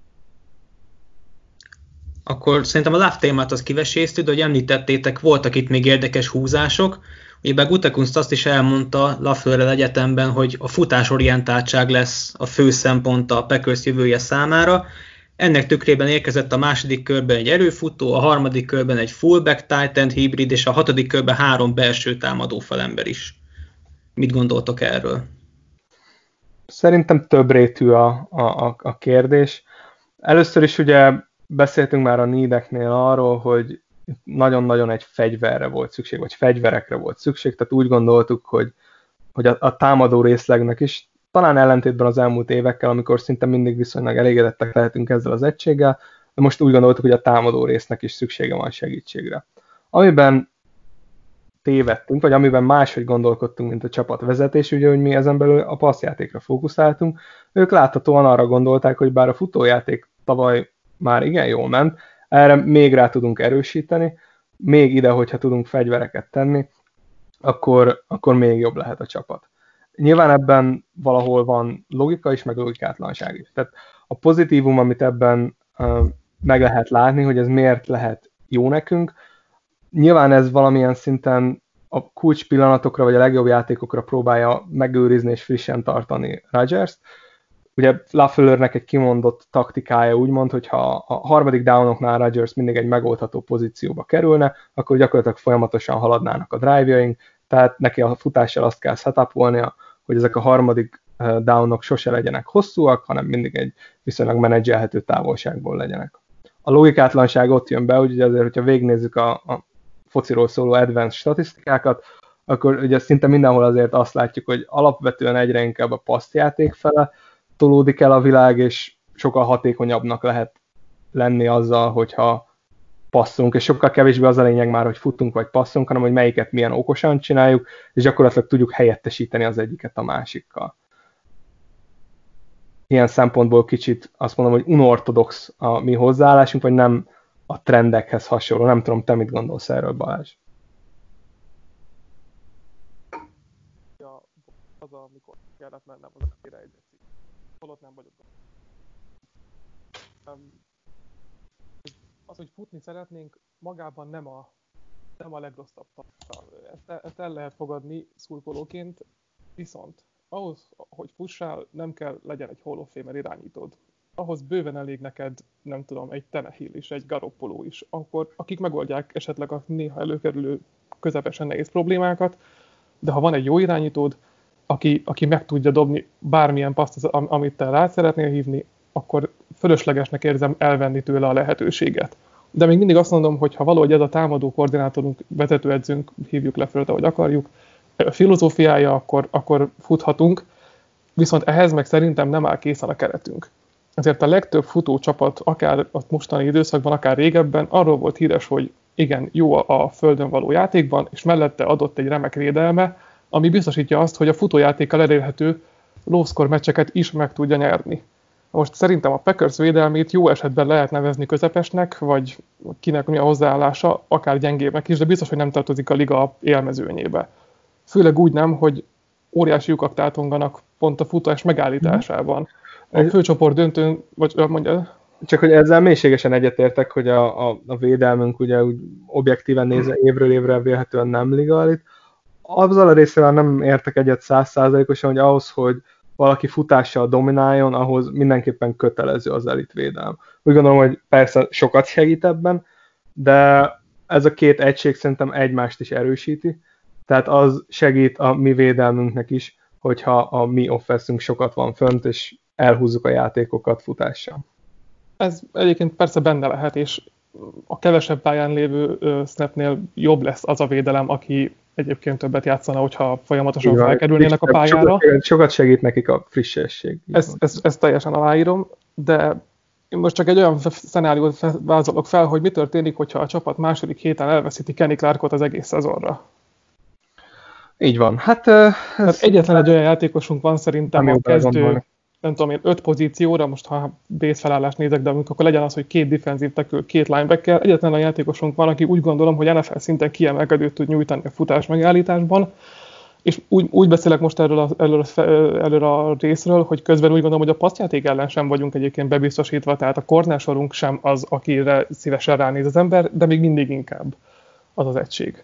Akkor szerintem a Love témát azt kiveséztük, de hogy említettétek, voltak itt még érdekes húzások. Ugye Gutekunst azt is elmondta Lafleur egyetemben, hogy a futásorientáltság lesz a fő szempont a Packers jövője számára. Ennek tükrében érkezett a második körben egy erőfutó, a harmadik körben egy fullback tight end hibrid, és a hatodik körben három belső támadó falember is. Mit gondoltok erről? Szerintem több rétű a, a, a kérdés. Először is ugye beszéltünk már a needeknél arról, hogy nagyon-nagyon egy fegyverre volt szükség, vagy fegyverekre volt szükség, tehát úgy gondoltuk, hogy, hogy a, a támadó részlegnek is, talán ellentétben az elmúlt évekkel, amikor szinte mindig viszonylag elégedettek lehetünk ezzel az egységgel, de most úgy gondoltuk, hogy a támadó résznek is szüksége van segítségre. Amiben tévedtünk, vagy amiben máshogy gondolkodtunk, mint a csapatvezetés, ugye, hogy mi ezen belül a passzjátékra fókuszáltunk. Ők láthatóan arra gondolták, hogy bár a futójáték tavaly már igen jól ment, erre még rá tudunk erősíteni, még ide, hogyha tudunk fegyvereket tenni, akkor, akkor még jobb lehet a csapat. Nyilván ebben valahol van logika is, meg logikátlanság is. Tehát a pozitívum, amit ebben uh, meg lehet látni, hogy ez miért lehet jó nekünk, nyilván ez valamilyen szinten a kulcs pillanatokra, vagy a legjobb játékokra próbálja megőrizni és frissen tartani Rodgers-t. Ugye Lafleurnek egy kimondott taktikája úgymond, hogy ha a harmadik downoknál Rodgers mindig egy megoldható pozícióba kerülne, akkor gyakorlatilag folyamatosan haladnának a drive-jaink, tehát neki a futással azt kell setupolnia, hogy ezek a harmadik downok sose legyenek hosszúak, hanem mindig egy viszonylag menedzselhető távolságból legyenek. A logikátlanság ott jön be, hogy azért, hogyha végignézzük a, a fociról szóló advanced statisztikákat, akkor ugye szinte mindenhol azért azt látjuk, hogy alapvetően egyre inkább a passzjáték fele tolódik el a világ, és sokkal hatékonyabbnak lehet lenni azzal, hogyha passzunk, és sokkal kevésbé az a lényeg már, hogy futunk vagy passzunk, hanem hogy melyiket milyen okosan csináljuk, és gyakorlatilag tudjuk helyettesíteni az egyiket a másikkal. Ilyen szempontból kicsit azt mondom, hogy unorthodox a mi hozzáállásunk, vagy nem a trendekhez hasonló. Nem tudom, te mit gondolsz erről, Balázs? Ja, az, amikor kellett mennem, az akire egy holott nem vagyok. Az, hogy futni szeretnénk, magában nem a, nem a legrosszabb tartalma. Ezt, ezt el lehet fogadni szurkolóként, viszont ahhoz, hogy fussál, nem kell legyen egy Hall of Famer irányítód. Ahhoz bőven elég neked, nem tudom, egy Tannehill is, egy Garoppolo is, akkor akik megoldják esetleg a néha előkerülő közepesen nehéz problémákat, de ha van egy jó irányítód, aki, aki meg tudja dobni bármilyen paszt, amit te rá szeretnél hívni, akkor fölöslegesnek érzem elvenni tőle a lehetőséget. De még mindig azt mondom, hogy ha valahogy ez a támadó koordinátorunk, vezetőedzőnk, hívjuk le föl, ahogy akarjuk, a filozófiája, akkor, akkor futhatunk, viszont ehhez meg szerintem nem áll készen a keretünk. Ezért a legtöbb futó csapat, akár a mostani időszakban, akár régebben arról volt híres, hogy igen, jó a földön való játékban, és mellette adott egy remek védelme, ami biztosítja azt, hogy a futójátékkal elérhető low-score meccseket is meg tudja nyerni. Most szerintem a Packers védelmét jó esetben lehet nevezni közepesnek, vagy kinek mi a hozzáállása, akár gyengébbnek is, de biztos, hogy nem tartozik a liga élmezőnyébe. Főleg úgy nem, hogy óriási lyukak tátonganak pont a futás megállításában. A főcsoport döntőn, vagy mondja... Csak hogy ezzel mélységesen egyetértek, hogy a, a, a védelmünk ugye úgy objektíven nézve évről évre vélhetően nem liga elit. Azzal a részével nem értek egyet száz százalékosan, hogy ahhoz, hogy valaki futással domináljon, ahhoz mindenképpen kötelező az elitvédelem. Úgy gondolom, hogy persze sokat segít ebben, de ez a két egység szerintem egymást is erősíti. Tehát az segít a mi védelmünknek is, hogyha a mi offenszünk sokat van fönt, és elhúzzuk a játékokat futással. Ez egyébként persze benne lehet, és a kevesebb pályán lévő snapnél jobb lesz az a védelem, aki egyébként többet játszana, hogyha folyamatosan igen, felkerülnének a pályára. Sokat, sokat segít nekik a frissesség. Ezt, ezt, ezt teljesen aláírom, de én most csak egy olyan szenáriót vázolok fel, hogy mi történik, hogyha a csapat második héten elveszíti Kenny Clarkot az egész szezonra. Így van. Hát, ez egyetlen egy olyan játékosunk van szerintem a kezdő, nem tudom én, öt pozícióra, most ha base felállást nézek, de amikor legyen az, hogy két defensive tackle, két linebacker, egyetlen a játékosunk van, aki úgy gondolom, hogy en ef el szinten kiemelkedőt tud nyújtani a futás megállításban, és úgy, úgy beszélek most erről a, erről, a, erről a részről, hogy közben úgy gondolom, hogy a passzjáték ellen sem vagyunk egyébként bebiztosítva, tehát a corner sorunk sem az, akire szívesen ránéz az ember, de még mindig inkább az az egység.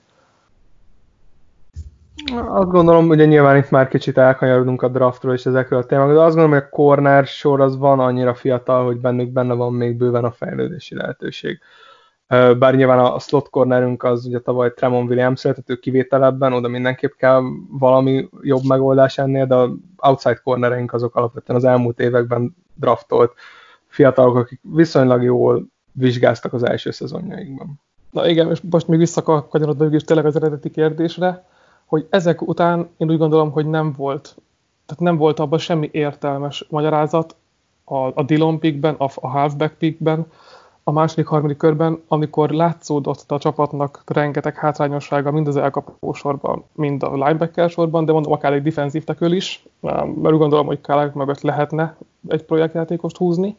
Azt gondolom, ugye nyilván itt már kicsit elkanyarodunk a draftról és ezekről a témákról, de azt gondolom, hogy a corner sor az van annyira fiatal, hogy bennük benne van még bőven a fejlődési lehetőség. Bár nyilván a slot cornerünk az ugye tavaly Tremont Williams született, ő kivételebben, oda mindenképp kell valami jobb megoldás ennél, de a outside cornereink azok alapvetően az elmúlt években draftolt fiatalok, akik viszonylag jól vizsgáztak az első szezonjaikban. Na igen, és most még visszakanyarodva is tényleg az eredeti kérdésre, hogy ezek után én úgy gondolom, hogy nem volt, tehát nem volt abban semmi értelmes magyarázat a, a Dillon pickben, a, a halfback pickben, a második, harmadik körben, amikor látszódott a csapatnak rengeteg hátrányossága mind az elkapó sorban, mind a linebacker sorban, de mondom, akár egy defensív tackle is, mert úgy gondolom, hogy Kálák mögött lehetne egy projektjátékost húzni,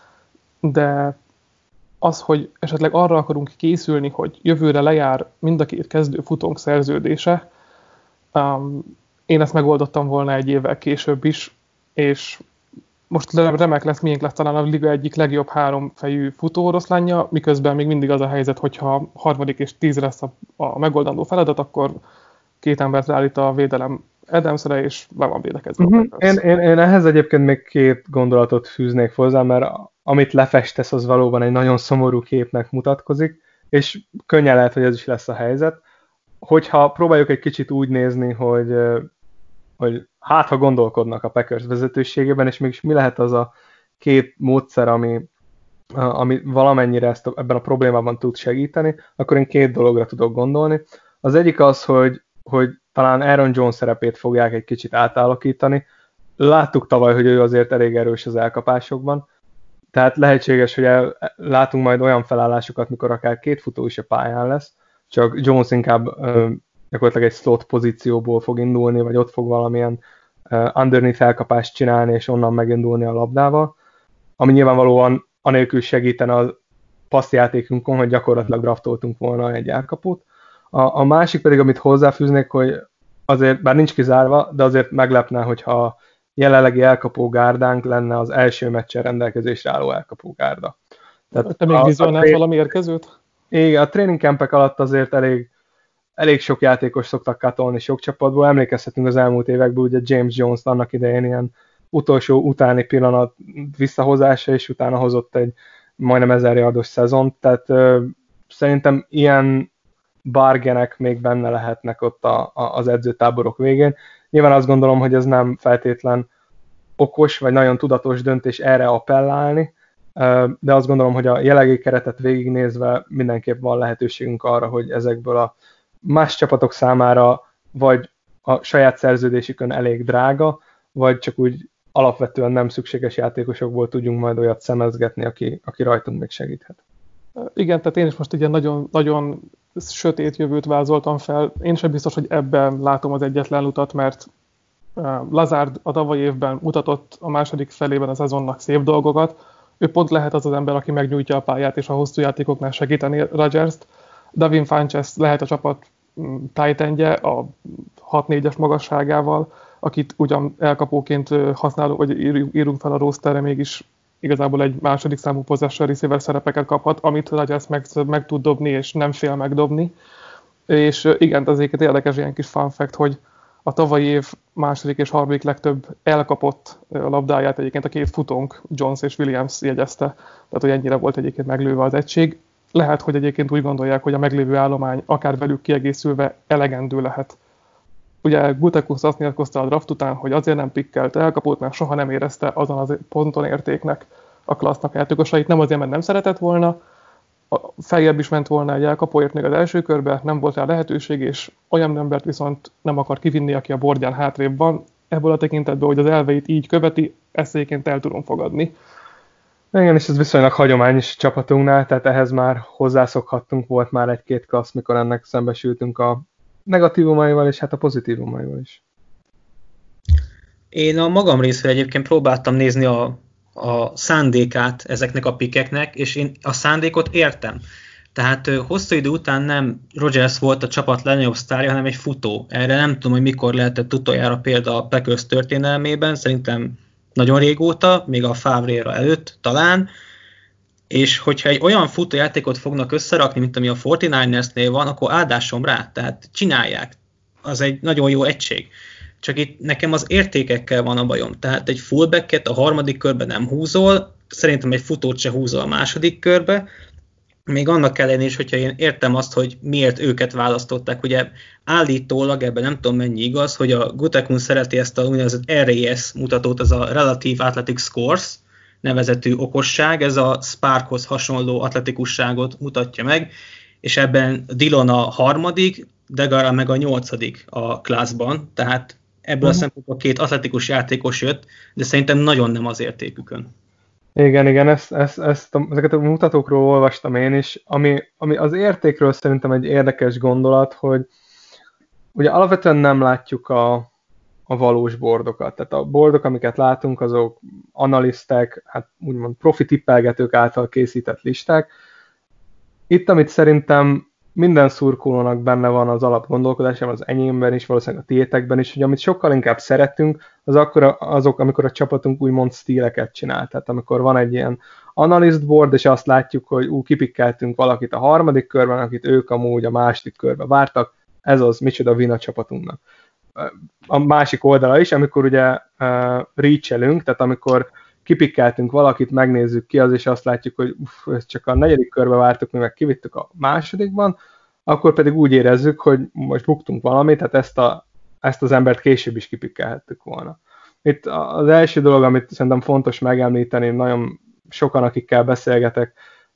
de az, hogy esetleg arra akarunk készülni, hogy jövőre lejár mind a két kezdő futónk szerződése, um, én ezt megoldottam volna egy évvel később is, és most remek lesz, miénk lesz talán a liga egyik legjobb háromfejű futóoroszlánja, miközben még mindig az a helyzet, hogyha harmadik és tíz lesz a, a megoldandó feladat, akkor két embert állít a védelem Adamsre, és le van védekezve. Uh-huh. Én, én, én ehhez egyébként még két gondolatot fűznék hozzá, mert amit lefestesz, az valóban egy nagyon szomorú képnek mutatkozik, és könnyen lehet, hogy ez is lesz a helyzet. Hogyha próbáljuk egy kicsit úgy nézni, hogy, hogy hát ha gondolkodnak a Packers vezetőségében, és mégis mi lehet az a két módszer, ami, ami valamennyire ezt a, ebben a problémában tud segíteni, akkor én két dologra tudok gondolni. Az egyik az, hogy, hogy talán Aaron Jones szerepét fogják egy kicsit átalakítani. Láttuk tavaly, hogy ő azért elég erős az elkapásokban, tehát lehetséges, hogy el, látunk majd olyan felállásokat, mikor akár két futó is a pályán lesz, csak Jones inkább ö, gyakorlatilag egy slot pozícióból fog indulni, vagy ott fog valamilyen uh, underneath elkapást csinálni, és onnan megindulni a labdával, ami nyilvánvalóan anélkül segítene a passzjátékunkon, hogy gyakorlatilag draftoltunk volna egy elkapót. A, a másik pedig, amit hozzáfűznék, hogy azért, bár nincs kizárva, de azért meglepne, hogyha jelenlegi elkapógárdánk lenne az első meccsen rendelkezésre álló elkapógárda. Tehát te még vizionálsz valami érkezőt? Igen, a training campek alatt azért elég elég sok játékos szoktak katolni sok csapatból. Emlékezhetünk az elmúlt években, ugye James Jones annak idején ilyen utolsó utáni pillanat visszahozása, és utána hozott egy majdnem ezer yardos szezont, tehát ö, szerintem ilyen bargenek még benne lehetnek ott a, a, az edzőtáborok végén. Nyilván azt gondolom, hogy ez nem feltétlen okos, vagy nagyon tudatos döntés erre appellálni, de azt gondolom, hogy a jelenlegi keretet végignézve mindenképp van lehetőségünk arra, hogy ezekből a más csapatok számára vagy a saját szerződésükön elég drága, vagy csak úgy alapvetően nem szükséges játékosokból tudjunk majd olyat szemezgetni, aki, aki rajtunk még segíthet. Igen, tehát én is most ugye nagyon, nagyon sötét jövőt vázoltam fel. Én sem biztos, hogy ebben látom az egyetlen utat, mert Lazard a tavalyi évben mutatott a második felében a szezonnak szép dolgokat. Ő pont lehet az az ember, aki megnyújtja a pályát és a hosszú játékoknál segíteni Rodgers-t. Davin Funchess lehet a csapat tight endje a hat négyes magasságával, akit ugyan elkapóként használunk, vagy írunk fel a rosterre, mégis igazából egy második számú possession receiver szerepeket kaphat, amit Rodgers meg, meg tud dobni, és nem fél megdobni. És igen, azért érdekes ilyen kis fun fact, hogy a tavalyi év második és harmadik legtöbb elkapott labdáját egyébként a két futónk, Jones és Williams jegyezte, tehát hogy ennyire volt egyébként meglőve az egység. Lehet, hogy egyébként úgy gondolják, hogy a meglévő állomány akár velük kiegészülve elegendő lehet. Ugye Gutekunst azt nyilatkozta a draft után, hogy azért nem pikkelt elkapót, mert soha nem érezte azon az ponton értéknek a klassznak játékosait. Nem azért, mert nem szeretett volna, feljebb is ment volna egy elkapóért még az első körbe, nem volt rá lehetőség, és olyan embert viszont nem akar kivinni, aki a bordján hátrébb van. Ebből a tekintetben, hogy az elveit így követi, ezt egyébként el tudom fogadni. Igen, és ez viszonylag hagyományos csapatunknál, tehát ehhez már hozzászokhattunk, volt már egy-két klassz, mikor ennek szembesültünk a negatívumaival, és hát a pozitívumaival is. Én a magam részéről egyébként próbáltam nézni a, a szándékát ezeknek a pikeknek, és én a szándékot értem. Tehát hosszú idő után nem Rodgers volt a csapat legnagyobb sztárja, hanem egy futó. Erre nem tudom, hogy mikor lehetett utoljára példa a Packers történelmében, szerintem nagyon régóta, még a Favre-ra előtt talán, és hogyha egy olyan futójátékot fognak összerakni, mint ami a negyvenkilenceresnél van, akkor áldásom rá, tehát csinálják. Az egy nagyon jó egység. Csak itt nekem az értékekkel van a bajom. Tehát egy fullbacket a harmadik körben nem húzol, szerintem egy futót se húzol a második körbe, még annak ellenére is, hogyha én értem azt, hogy miért őket választották. Ugye állítólag, ebben nem tudom mennyi igaz, hogy a Gutekunst szereti ezt a úgynevezett er á es mutatót, ez a Relative Athletic Scores, nevezetű okosság, ez a Sparkhoz hasonló atletikusságot mutatja meg, és ebben Dillon a harmadik, Degarra meg a nyolcadik a klászban, tehát ebből a szempontból két atletikus játékos jött, de szerintem nagyon nem az értékükön. Igen, igen, ezt, ezt, ezt a, ezeket a mutatókról olvastam én is, ami, ami az értékről szerintem egy érdekes gondolat, hogy ugye alapvetően nem látjuk a, a valós bordokat. Tehát a bordok, amiket látunk, azok analisztek, hát úgymond profi tippelgetők által készített listák. Itt, amit szerintem minden szurkolónak benne van az alapgondolkodásában, az enyémben is, valószínűleg a tiétekben is, hogy amit sokkal inkább szeretünk, az akkor azok, amikor a csapatunk úgymond stíleket csinál. Tehát amikor van egy ilyen analyst board, és azt látjuk, hogy ú, kipikkeltünk valakit a harmadik körben, akit ők amúgy a második körbe vártak, ez az, micsoda win a csapatunknak. A másik oldala is, amikor ugye uh, reach-elünk, tehát amikor kipikkeltünk valakit, megnézzük ki az, és azt látjuk, hogy uff, ezt csak a negyedik körbe vártuk, mi meg kivittük a másodikban, akkor pedig úgy érezzük, hogy most buktunk valamit, tehát ezt, a, ezt az embert később is kipikkelhettük volna. Itt az első dolog, amit szerintem fontos megemlíteni, nagyon sokan, akikkel beszélgetek,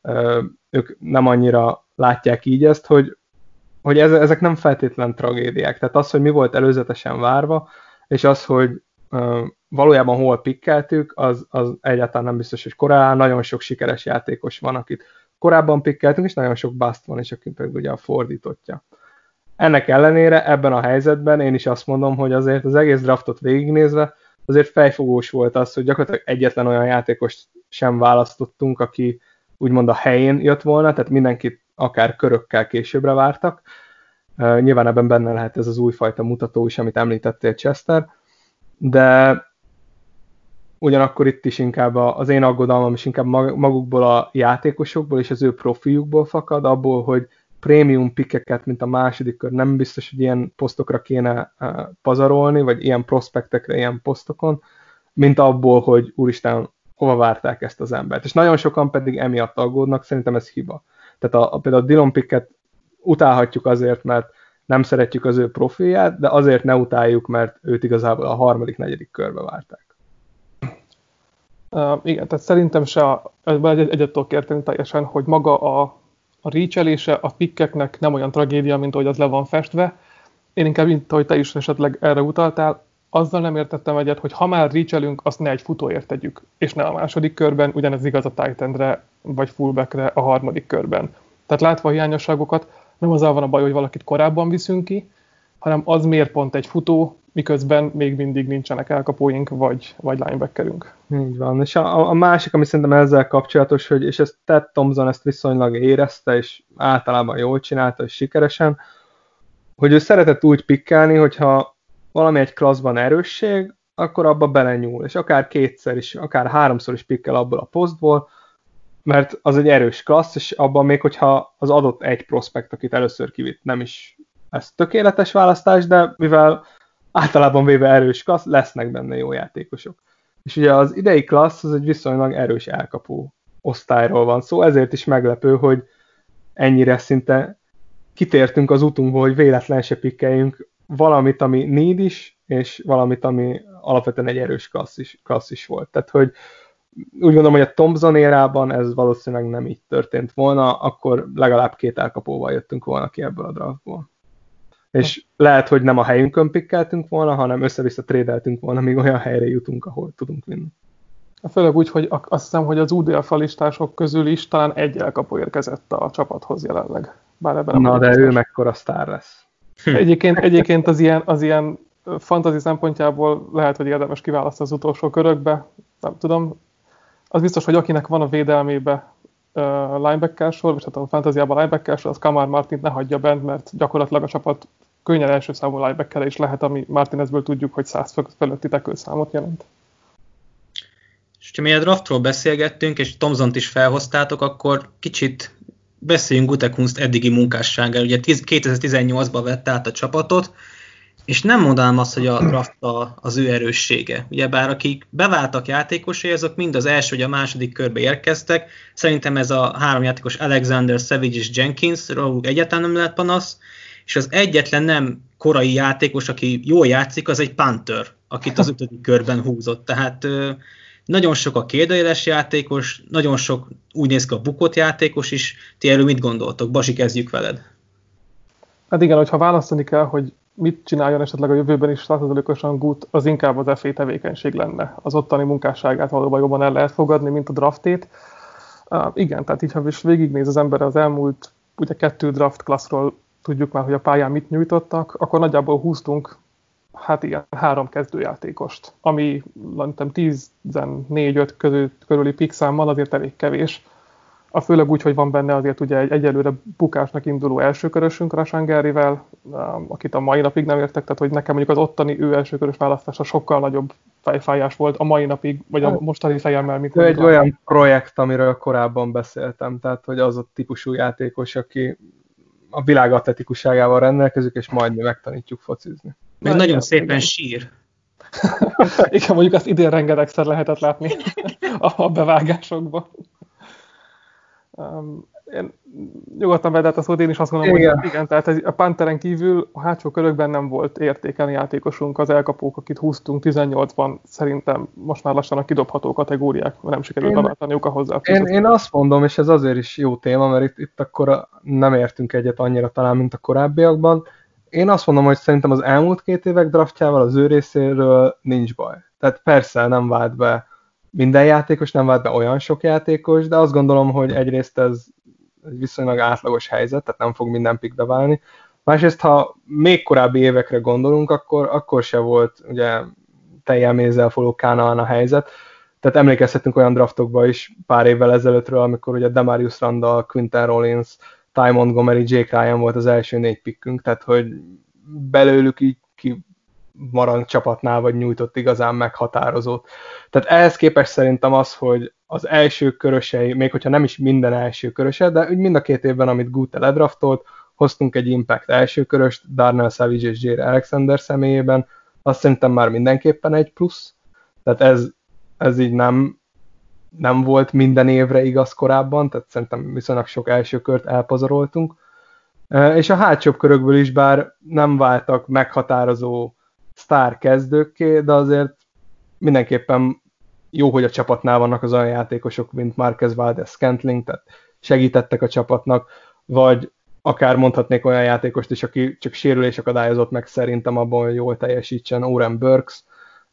ők nem annyira látják így ezt, hogy, hogy ezek nem feltétlen tragédiák. Tehát az, hogy mi volt előzetesen várva, és az, hogy valójában hol pikkeltük, az, az egyáltalán nem biztos, hogy korán nagyon sok sikeres játékos van, akit korábban pikkeltünk, és nagyon sok bust van, és aki pedig ugye a fordítottja. Ennek ellenére ebben a helyzetben én is azt mondom, hogy azért az egész draftot végignézve azért fejfogós volt az, hogy gyakorlatilag egyetlen olyan játékost sem választottunk, aki úgymond a helyén jött volna, tehát mindenkit akár körökkel későbbre vártak. Uh, nyilván ebben benne lehet ez az újfajta mutató is, amit említettél, Chester, de ugyanakkor itt is inkább az én aggodalmam is inkább magukból a játékosokból és az ő profiukból fakad, abból, hogy prémium pickeket, mint a második kör, nem biztos, hogy ilyen posztokra kéne pazarolni, vagy ilyen prospektekre, ilyen posztokon, mint abból, hogy úristen, hova várták ezt az embert. És nagyon sokan pedig emiatt aggódnak, szerintem ez hiba. Tehát a, a, például a Dillon Picket utálhatjuk azért, mert nem szeretjük az ő profilját, de azért ne utáljuk, mert őt igazából a harmadik, negyedik körbe várták. Uh, igen, tehát szerintem se a, egy, egyet tudok érteni teljesen, hogy maga a, a reach-elése a pikkeknek nem olyan tragédia, mint ahogy az le van festve. Én inkább, mint ahogy te is esetleg erre utaltál, azzal nem értettem egyet, hogy ha már reach-elünk, azt ne egy futóért tegyük, és ne a második körben, ugyanez igaz a tight endre vagy fullbackre a harmadik körben. Tehát látva a hiányosságokat, nem azzal van a baj, hogy valakit korábban viszünk ki, hanem az miért pont egy futó, miközben még mindig nincsenek elkapóink, vagy, vagy linebackerünk. Így van. És a, a másik, ami szerintem ezzel kapcsolatos, hogy, és ezt Ted Thompson ezt viszonylag érezte, és általában jól csinálta, és sikeresen, hogy ő szeretett úgy pikkelni, hogyha valami egy klasszban erősség, akkor abba belenyúl, és akár kétszer is, akár háromszor is pikkel abból a posztból, mert az egy erős klassz, és abban még, hogyha az adott egy prospekt, akit először kivitt, nem is ez tökéletes választás, de mivel általában véve erős klassz, lesznek benne jó játékosok. És ugye az idei klassz az egy viszonylag erős elkapó osztályról van szó, ezért is meglepő, hogy ennyire szinte kitértünk az utunkból, hogy véletlen se pikkeljünk valamit, ami need is, és valamit, ami alapvetően egy erős klassz is, klassz is volt. Tehát, hogy úgy gondolom, hogy a Thompson érában ez valószínűleg nem így történt volna, akkor legalább két elkapóval jöttünk volna ki ebből a draftból. És lehet, hogy nem a helyünkön pikkeltünk volna, hanem össze-vissza trédeltünk volna, míg olyan helyre jutunk, ahol tudunk vinni. Főleg úgy, hogy azt hiszem, hogy az u dé ef listások közül is talán egy elkapó érkezett a csapathoz jelenleg. Bár ebben Na, de ő mekkora sztár lesz. Egyébként, egyébként az ilyen, az ilyen fantasy szempontjából lehet, hogy érdemes kiválasztani az utolsó körökbe. Nem tudom. Az biztos, hogy akinek van a védelmébe uh, linebacker sor, vagy hát a fantasyában linebacker sor, az Kamar Martint ne hagyja bent, mert gyakorlatilag a csapat könnyen első számú linebacker is lehet, ami Martinezből tudjuk, hogy száz fölötti tackle számot jelent. És ha mi a draftról beszélgettünk, és Thompsont is felhoztátok, akkor kicsit beszéljünk Gutekunst eddigi munkásságáról. Ugye kétezer-tizennyolcban vett át a csapatot, és nem mondanám azt, hogy a draft az ő erőssége. Ugyebár akik beváltak játékosai, azok mind az első vagy a második körbe érkeztek. Szerintem ez a három játékos Alexander, Savage és Jenkins, róluk egyáltalán nem lehet panasz, és az egyetlen nem korai játékos, aki jól játszik, az egy punter, akit az ötödik körben húzott. Tehát nagyon sok a kérdőjeles játékos, nagyon sok úgy néz ki a bukott játékos is. Ti erről mit gondoltok? Basi, kezdjük veled. Hát igen, hogyha választani kell, hogy mit csináljon esetleg a jövőben is száz százalékosan Gut, az inkább az ef á tevékenység lenne. Az ottani munkásságát valóban jobban el lehet fogadni, mint a draftét. Uh, igen, tehát így, ha is végignéz az ember az elmúlt ugye kettő draft klasszról, tudjuk már, hogy a pályán mit nyújtottak, akkor nagyjából húztunk hát igen, három kezdőjátékost, ami nem tizennégy-öt körüli pick számmal azért elég kevés. A főleg úgy, hogy van benne azért ugye egy egyelőre bukásnak induló elsőkörösünk Rashan Garyvel, akit a mai napig nem értek, tehát hogy nekem mondjuk az ottani ő elsőkörös választása sokkal nagyobb fejfájás volt a mai napig, vagy a mostani fejemmel. Mikor ő egy olyan van. projekt, amiről korábban beszéltem, tehát hogy az a típusú játékos, aki a világ atletikusságával rendelkezik, és majd mi megtanítjuk focizni. Meg nagyon igen, szépen igen. sír. Igen, mondjuk azt idén rengetegszer lehetett látni a bevágásokban. Um, én nyugodtan vedett a szót, én is azt gondolom, igen. hogy igen, tehát a Pantheren kívül a hátsó körökben nem volt értékelni játékosunk, az elkapók, akit húztunk tizennyolcban, szerintem most már lassan a kidobható kategóriák, mert nem sikerült beváltaniuk a hozzá. Én, én azt mondom, és ez azért is jó téma, mert itt, itt akkor nem értünk egyet annyira talán, mint a korábbiakban. Én azt mondom, hogy szerintem az elmúlt két évek draftjával az ő részéről nincs baj. Tehát persze nem vált be minden játékos, nem vált be olyan sok játékos, de azt gondolom, hogy egyrészt ez egy viszonylag átlagos helyzet, tehát nem fog minden pickbe válni. Másrészt, ha még korábbi évekre gondolunk, akkor, akkor se volt ugye teljel mézzel folyó Kánaán a helyzet. Tehát emlékezhetünk olyan draftokba is pár évvel ezelőttről, amikor ugye Demarius Randall, Quinton Rollins, Ty Montgomery, Jake Ryan volt az első négy pickünk, tehát hogy belőlük így ki marad csapatnál, vagy nyújtott igazán meghatározót. Tehát ehhez képest szerintem az, hogy az első körösei, még hogyha nem is minden első köröse, de úgy mind a két évben, amit Gute ledraftolt, hoztunk egy Impact első köröst, Darnell Savage és Jaire Alexander személyében, azt szerintem már mindenképpen egy plusz. Tehát ez, ez így nem, nem volt minden évre igaz korábban, tehát szerintem viszonylag sok első kört elpazaroltunk. És a hátsóbb körökből is, bár nem váltak meghatározó sztár kezdőkké, de azért mindenképpen jó, hogy a csapatnál vannak az olyan játékosok, mint Marquez Valdes-Scantling, tehát segítettek a csapatnak, vagy akár mondhatnék olyan játékost is, aki csak sérülés akadályozott meg szerintem abban, hogy jól teljesítsen, Oren Burks,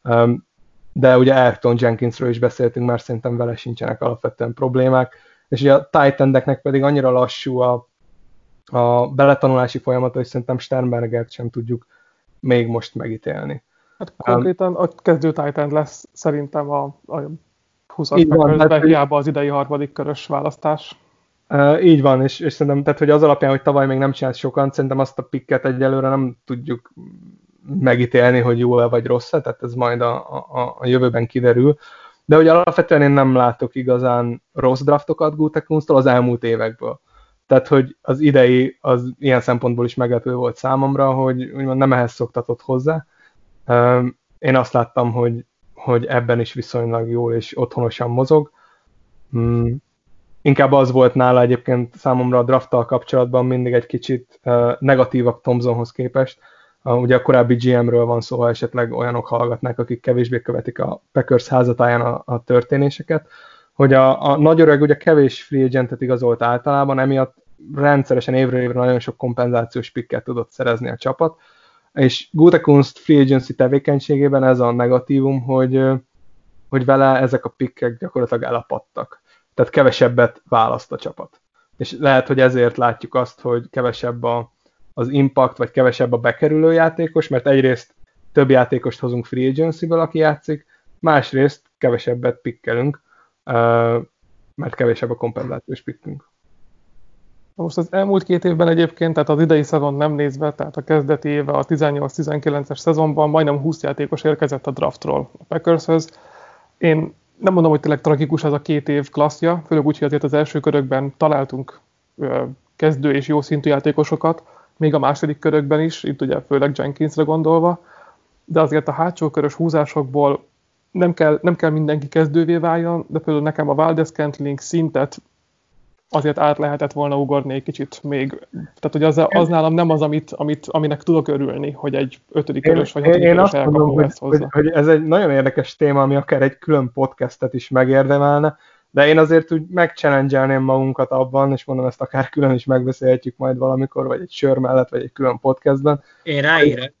de ugye Ayrton Jenkinsről is beszéltünk, már szerintem vele sincsenek alapvetően problémák, és ugye a Titan-eknek pedig annyira lassú a, a beletanulási folyamat, hogy szerintem Sternbergert sem tudjuk még most megítélni. Hát konkrétan a kezdő Titan lesz szerintem a, a húszas körösben, hiába az idei harmadik körös választás. Uh, így van, és, és szerintem, tehát, hogy az alapján, hogy tavaly még nem csinált sokan, szerintem azt a picket egyelőre nem tudjuk megítélni, hogy jó-e vagy rossz-e, tehát ez majd a, a, a jövőben kiderül. De hogy alapvetően én nem látok igazán rossz draftokat Gutekunstól az elmúlt évekből. Tehát, hogy az idei az ilyen szempontból is meglepő volt számomra, hogy úgymond nem ehhez szoktatott hozzá. Én azt láttam, hogy, hogy ebben is viszonylag jól és otthonosan mozog. Hmm. Inkább az volt nála egyébként számomra a drafttal kapcsolatban mindig egy kicsit negatívabb Thompsonhoz képest. Ugye a korábbi gé emről van szó, ha esetleg olyanok hallgatnak, akik kevésbé követik a Packers házatáján a, a történéseket, hogy a, a nagy öreg ugye kevés free agentet igazolt általában, emiatt rendszeresen évről évre nagyon sok kompenzációs picket tudott szerezni a csapat, és Gutekunst free agency tevékenységében ez a negatívum, hogy, hogy vele ezek a pickek gyakorlatilag elapadtak. Tehát kevesebbet választ a csapat. És lehet, hogy ezért látjuk azt, hogy kevesebb a, az impact, vagy kevesebb a bekerülő játékos, mert egyrészt több játékost hozunk free agency-ből, aki játszik, másrészt kevesebbet pikkelünk, mert kevesebb a kompenzációs pickünk. Most az elmúlt két évben egyébként, tehát az idei szezon nem nézve, tehát a kezdeti éve a tizennyolc tizenkilences szezonban majdnem húsz játékos érkezett a draftról a Packershöz. Én nem mondom, hogy tényleg tragikus ez a két év klasszja, főleg úgy, hogy azért az első körökben találtunk kezdő és jó szintű játékosokat, még a második körökben is, itt ugye főleg Jenkinsre gondolva, de azért a hátsó körös húzásokból nem kell, nem kell mindenki kezdővé váljon, de például nekem a Valdes-Scantling szintet azért át lehetett volna ugorni egy kicsit még. Tehát, hogy az, az nálam nem az, amit, amit, aminek tudok örülni, hogy egy ötödik körös vagy hatodik körös elkapó ezt hozza. Hogy, hogy ez egy nagyon érdekes téma, ami akár egy külön podcastet is megérdemelne, de én azért úgy megchallenge-elném magunkat abban, és mondom, ezt akár külön is megbeszélhetjük majd valamikor, vagy egy sör mellett, vagy egy külön podcastben. Én ráírek.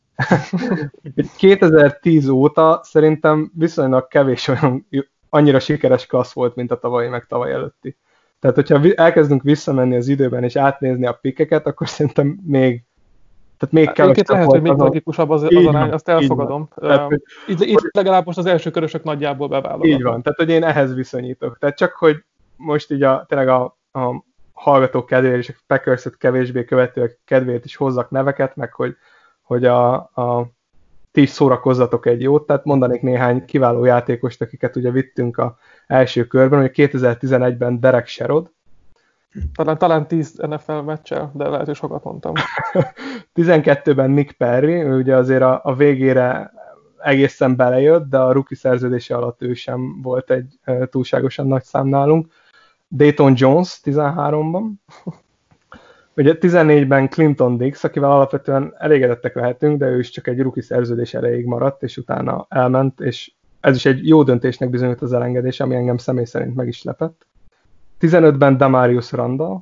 kétezer-tíz óta szerintem viszonylag kevés olyan annyira sikeres klassz volt, mint a tavalyi, meg tavaly előtti. Tehát, hogyha elkezdünk visszamenni az időben, és átnézni a pikkeket, akkor szerintem még tehát még kevesebb Egyébként lehet, hogy még tragikusabb az, az arány, azt elfogadom. Így, tehát, így, így legalább most az első körösök nagyjából bevállalnak. Így van, tehát hogy én ehhez viszonyítok. Tehát csak, hogy most így a, tényleg a, a hallgatók kedvéért és a Packers-et kevésbé követőek kedvéért is hozzak neveket, meg hogy, hogy a, a ti is szórakozzatok egy jót, tehát mondanék néhány kiváló játékost, akiket ugye vittünk az első körben, hogy kétezer-tizenegyben Derek Sherrod. Talán, talán tíz en ef el meccsel, de lehet, hogy sokat mondtam. tizenkettőben Nick Perry, ő ugye azért a, a végére egészen belejött, de a rookie szerződése alatt ő sem volt egy e, túlságosan nagy szám nálunk. Dayton Jones tizenháromban. Ugye tizennégyben Clinton Dix, akivel alapvetően elégedettek lehetünk, de ő is csak egy rookie szerződés elejéig maradt, és utána elment, és ez is egy jó döntésnek bizonyult az elengedés, ami engem személy szerint meg is lepett. tizenötben Damarius Randall,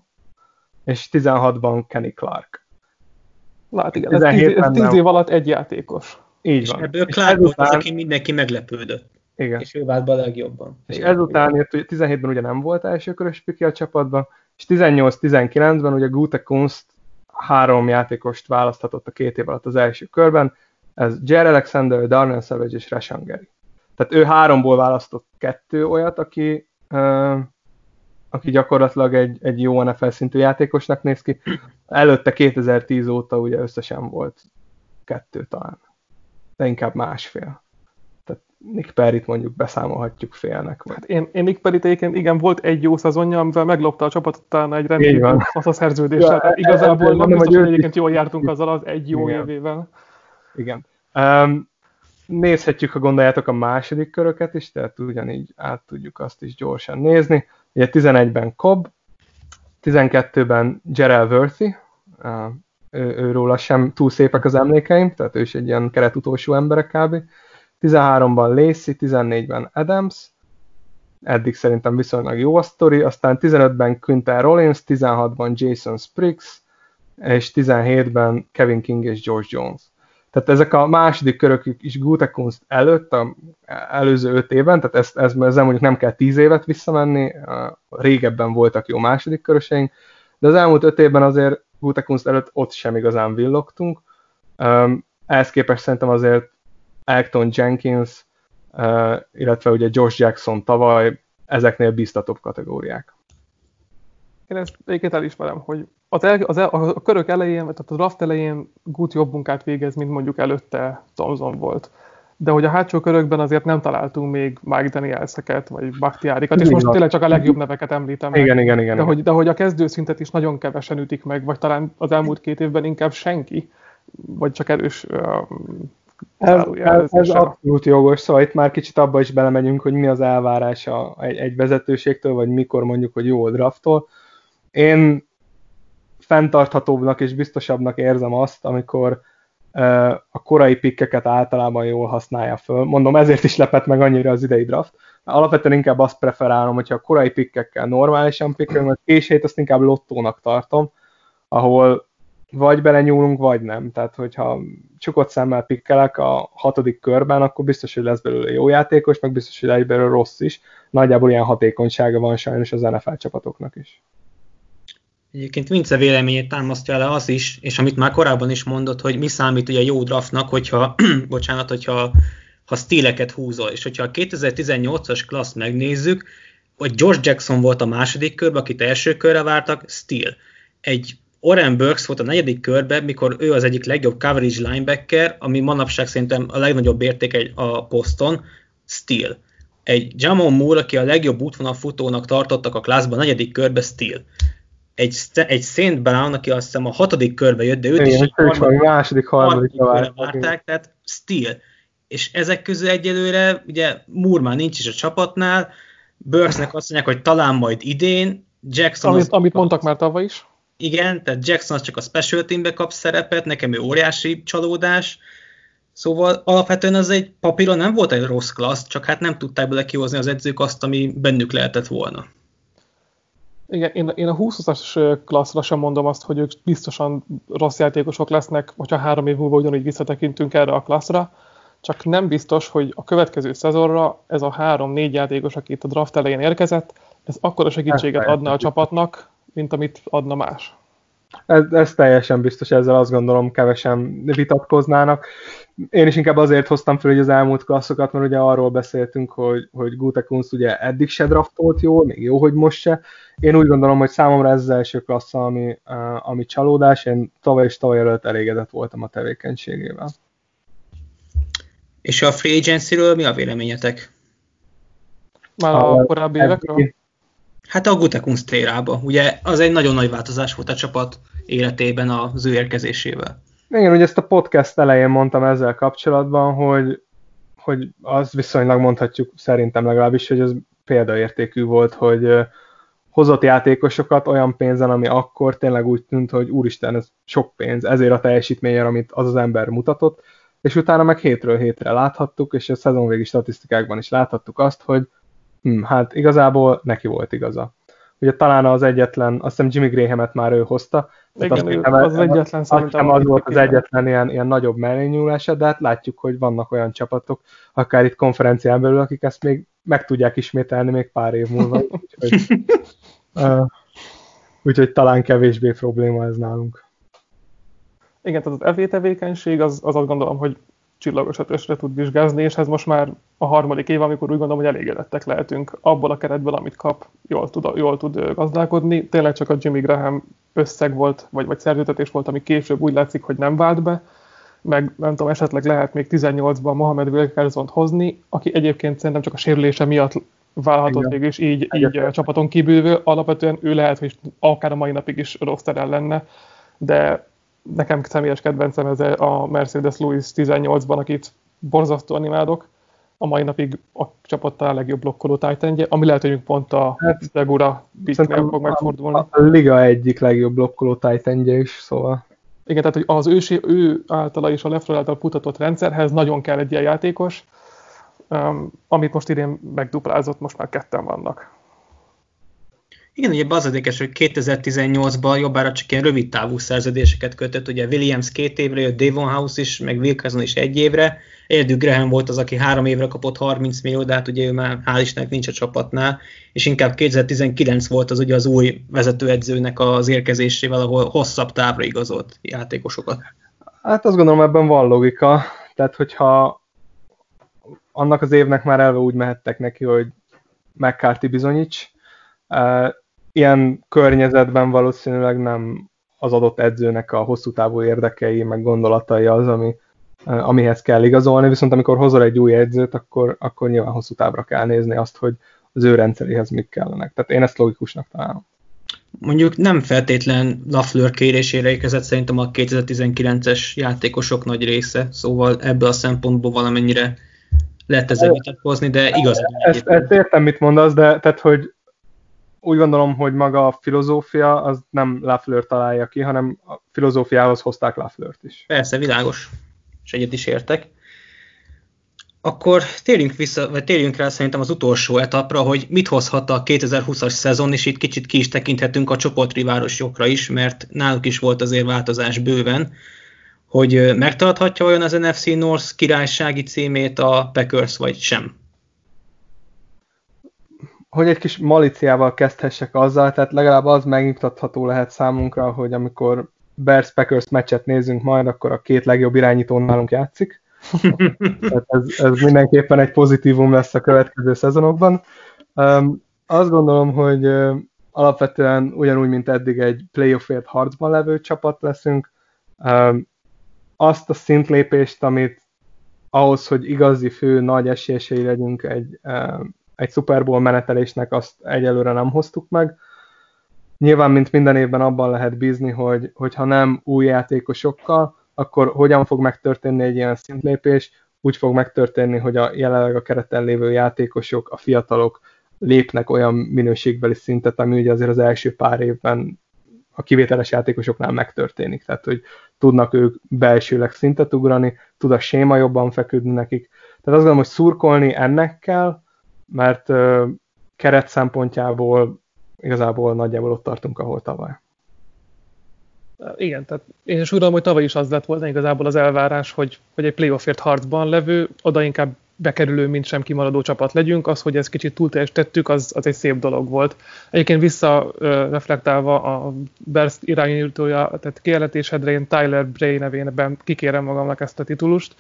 és tizenhatban Kenny Clark. Lát, igen, ez tíz, ez tíz év alatt egy játékos. Így és van. ebből Clark volt az, aki mindenki meglepődött. Igen. És ő vált be a legjobban. És ezután jött, hogy tizenhétben ugye nem volt elsőkörös piki a csapatban, és tizennyolc-tizenkilencben ugye Gutekunst három játékost választhatott a két év alatt az első körben, ez Jair Alexander, Darnell Savage és Rashan Gary. Tehát ő háromból választott kettő olyat, aki, uh, aki gyakorlatilag egy, egy jó en ef el szintű játékosnak néz ki. Előtte kétezer-tíz óta ugye összesen volt kettő talán, de inkább másfél. Nick Perryt mondjuk beszámolhatjuk félnek. Hát én, én Nick Perryt egyébként igen, volt egy jó szezonja, amivel meglopta a csapatot utána egy rendkívül fasz a szerződéssel. Ja, igazából nem biztos, hogy egyébként jól jártunk azzal az egy jó igen. évével. Igen. Um, nézhetjük, ha gondoljátok a második köröket is, tehát ugyanígy át tudjuk azt is gyorsan nézni. Ugye tizenegyben Cobb, tizenkettőben Jarrell Worthy, uh, ő, őróla sem túl szépek az emlékeim, tehát ő is egy ilyen keret utolsó emberek kb. tizenháromban Lacey, tizennégyben Adams, eddig szerintem viszonylag jó a sztori, aztán tizenötben Quinton Rollins, tizenhatban Jason Spriggs, és tizenhétben Kevin King és George Jones. Tehát ezek a második körök is Gutekunst előtt, az előző öt évben, tehát ezt, ez, ezzel mondjuk nem kell tíz évet visszamenni, régebben voltak jó második köröseink, de az elmúlt öt évben azért Gutekunst előtt ott sem igazán villogtunk. Ehhez képest szerintem azért Acton Jenkins, uh, illetve ugye Josh Jackson tavaly, ezeknél biztatóbb kategóriák. Én ezt egyébként elismerem, hogy az el, az el, a körök elején, vagy a draft elején Gut jobb munkát végez, mint mondjuk előtte Thompson volt. De hogy a hátsó körökben azért nem találtunk még Mike Danielseket, vagy Bakhtiárikat, és most tényleg csak a legjobb neveket említem meg. Igen, igen, igen. De hogy, de hogy a kezdőszintet is nagyon kevesen ütik meg, vagy talán az elmúlt két évben inkább senki, vagy csak erős... Uh, Ez, ez, ez abszolút jogos, szóval itt már kicsit abba is belemegyünk, hogy mi az elvárása egy, egy vezetőségtől, vagy mikor mondjuk, hogy jó drafttól. Én fenntarthatóbbnak és biztosabbnak érzem azt, amikor uh, a korai pikkeket általában jól használja föl. Mondom, ezért is lepett meg annyira az idei draft. Alapvetően inkább azt preferálom, hogyha a korai pikkekkel normálisan pikkelünk, mert későt azt inkább lottónak tartom, ahol vagy belenyúlunk, vagy nem. Tehát, hogyha csukott szemmel pikkelek a hatodik körben, akkor biztos, hogy lesz belőle jó játékos, meg biztos, hogy lesz belőle rossz is. Nagyjából ilyen hatékonysága van sajnos az en ef el csapatoknak is. Egyébként Vince véleményét támasztja le az is, és amit már korábban is mondott, hogy mi számít ugye jó draftnak, hogyha, bocsánat, hogyha ha stealeket húzol, és hogyha a kétezer-tizennyolcas klassz megnézzük, hogy Josh Jackson volt a második körben, akit első körre vártak, steal. Egy Oren Burks volt a negyedik körben, mikor ő az egyik legjobb coverage linebacker, ami manapság szerintem a legnagyobb érték a poszton, steal. Egy Jamon Moore, aki a legjobb útvonalfutónak tartottak a klászban, a negyedik körben, steal. Egy, egy Saint Brown, aki azt hiszem a hatodik körbe jött, de őt igen, is a harmadik, második, harmadik körbe várták, tehát steal. És ezek közül egyelőre, ugye Moore már nincs is a csapatnál, Burksnek azt mondják, hogy talán majd idén, Jackson amit, az, amit mondtak már tavaly is. Igen, tehát Jackson az csak a special teambe kap szerepet, nekem ő óriási csalódás. Szóval alapvetően az egy papíron nem volt egy rossz klassz, csak hát nem tudták bele kihozni az edzők azt, ami bennük lehetett volna. Igen, én, én a húsz-as klasszra sem mondom azt, hogy ők biztosan rossz játékosok lesznek, hogyha három év múlva ugyanúgy visszatekintünk erre a klasszra, csak nem biztos, hogy a következő szezonra ez a három-négy játékos, aki itt a draft elején érkezett, ez akkora segítséget adna a csapatnak, mint amit adna más. Ez, ez teljesen biztos, ezzel azt gondolom kevesen vitatkoznának. Én is inkább azért hoztam fel hogy az elmúlt klasszokat, mert ugye arról beszéltünk, hogy, hogy Gutekunst ugye eddig se draftolt jól, még jó, hogy most se. Én úgy gondolom, hogy számomra ez az első klassz, ami, ami csalódás. Én tavaly és tavaly előtt elégedett voltam a tevékenységével. És a free agency-ről mi a véleményetek? Már a, a korábbi évekről? Hát a Gutekunst térába. Ugye az egy nagyon nagy változás volt a csapat életében az ő érkezésével. Igen, ugye ezt a podcast elején mondtam ezzel kapcsolatban, hogy, hogy az viszonylag mondhatjuk szerintem legalábbis, hogy ez példaértékű volt, hogy hozott játékosokat olyan pénzen, ami akkor tényleg úgy tűnt, hogy úristen, ez sok pénz, ezért a teljesítményért, amit az az ember mutatott, és utána meg hétről hétre láthattuk, és a szezonvégi statisztikákban is láthattuk azt, hogy hm, hát igazából neki volt igaza. Ugye talán az egyetlen, azt hiszem Jimmy Grahamet már ő hozta. Igen, az, ő, az, az egyetlen szerintem az volt az egyetlen ilyen, ilyen nagyobb mellényúlása, de hát látjuk, hogy vannak olyan csapatok, akár itt konferencián belül, akik ezt még meg tudják ismételni még pár év múlva. Úgyhogy, uh, úgyhogy talán kevésbé probléma ez nálunk. Igen, tehát az ef á tevékenység, az, az azt gondolom, hogy csillagos ötösre tud vizsgázni, és ez most már a harmadik év, amikor úgy gondolom, hogy elégedettek lehetünk abból a keretből, amit kap, jól tud, jól tud gazdálkodni. Tényleg csak a Jimmy Graham összeg volt, vagy, vagy szerződtetés volt, ami később úgy látszik, hogy nem vált be, meg nem tudom, esetleg lehet még tizennyolcban Mohamed Wilkersont hozni, aki egyébként szerintem csak a sérülése miatt válhatott végül is így, így a csapaton kívülvő. Alapvetően ő lehet, hogy akár a mai napig is rosteren lenne, de nekem személyes kedvencem ez a Mercedes Lewis tizennyolcban, akit borzasztóan imádok. A mai napig a csapattál a legjobb blokkoló tight-endje, ami lehet, hogy pont a Segura picknél fog megfordulni. A, a liga egyik legjobb blokkoló tight-endje is, szóval. Igen, tehát hogy az ősi, ő általa és a Leffler által kutatott rendszerhez nagyon kell egy ilyen játékos, um, amit most idén megduplázott, most már ketten vannak. Igen, ugye az érdekes, hogy kétezer-tizennyolcban jobbára csak ilyen rövid távú szerződéseket kötött, ugye Williams két évre, jött Devon House is, meg Wilkerson is egy évre, egyedül Graham volt az, aki három évre kapott harminc millió, de hát ugye ő már hál' Istennek nincs a csapatnál, és inkább kétezer-tizenkilenc volt az ugye az új vezetőedzőnek az érkezésével, ahol hosszabb távra igazolt játékosokat. Hát azt gondolom, ebben van logika, tehát hogyha annak az évnek már elve úgy mehettek neki, hogy McCarthy bizonyíts, ilyen környezetben valószínűleg nem az adott edzőnek a hosszú távú érdekei, meg gondolatai az, ami, amihez kell igazolni, viszont amikor hozol egy új edzőt, akkor, akkor nyilván hosszú távra kell nézni azt, hogy az ő rendszeréhez mik kellenek. Tehát én ezt logikusnak találom. Mondjuk nem feltétlen Lafleur kérésére érkezett szerintem a kétezer-tizenkilences játékosok nagy része, szóval ebből a szempontból valamennyire lehet ezzel vitatkozni, de igaz. Ezt, ezt értem, mit mondasz, de tehát, hogy úgy gondolom, hogy maga a filozófia az nem Lafleur találja ki, hanem a filozófiához hozták Lafleurt is. Persze, világos, és egyet is értek. Akkor térjünk vissza, vagy térjünk rá szerintem az utolsó etapra, hogy mit hozhat a kétezer-húszas szezon, és itt kicsit ki is tekinthetünk a csoportrivárosokra is, mert náluk is volt azért változás bőven, hogy megtarthatja olyan az en ef cé North királysági címét a Packers, vagy sem. Hogy egy kis malíciával kezdhessek azzal, tehát legalább az megnyugtatható lehet számunkra, hogy amikor Bears-Packers meccset nézünk majd, akkor a két legjobb irányító nálunk játszik. Tehát ez, ez mindenképpen egy pozitívum lesz a következő szezonokban. Um, azt gondolom, hogy uh, alapvetően ugyanúgy, mint eddig egy playoffért harcban levő csapat leszünk. Um, azt a szintlépést, amit ahhoz, hogy igazi fő nagy esélyesei legyünk egy um, egy Super Bowl menetelésnek, azt egyelőre nem hoztuk meg. Nyilván, mint minden évben abban lehet bízni, hogy hogyha nem új játékosokkal, akkor hogyan fog megtörténni egy ilyen szintlépés? Úgy fog megtörténni, hogy a jelenleg a kereten lévő játékosok, a fiatalok lépnek olyan minőségbeli szintet, ami ugye azért az első pár évben a kivételes játékosoknál megtörténik. Tehát, hogy tudnak ők belsőleg szintet ugrani, tud a séma jobban feküdni nekik. Tehát azt gondolom, hogy szurkolni ennek kell, mert uh, keret szempontjából igazából nagyjából ott tartunk, ahol tavaly. Igen, tehát én is úgy gondolom, hogy tavaly is az lett volna igazából az elvárás, hogy, hogy egy playoffért harcban levő, oda inkább bekerülő, mint sem kimaradó csapat legyünk. Az, hogy ezt kicsit túlteljesítettük, az, az egy szép dolog volt. Egyébként visszareflektálva a Bears irányítója, tehát kijelentésedre én Tyler Bray nevében kikérem magamnak ezt a titulust.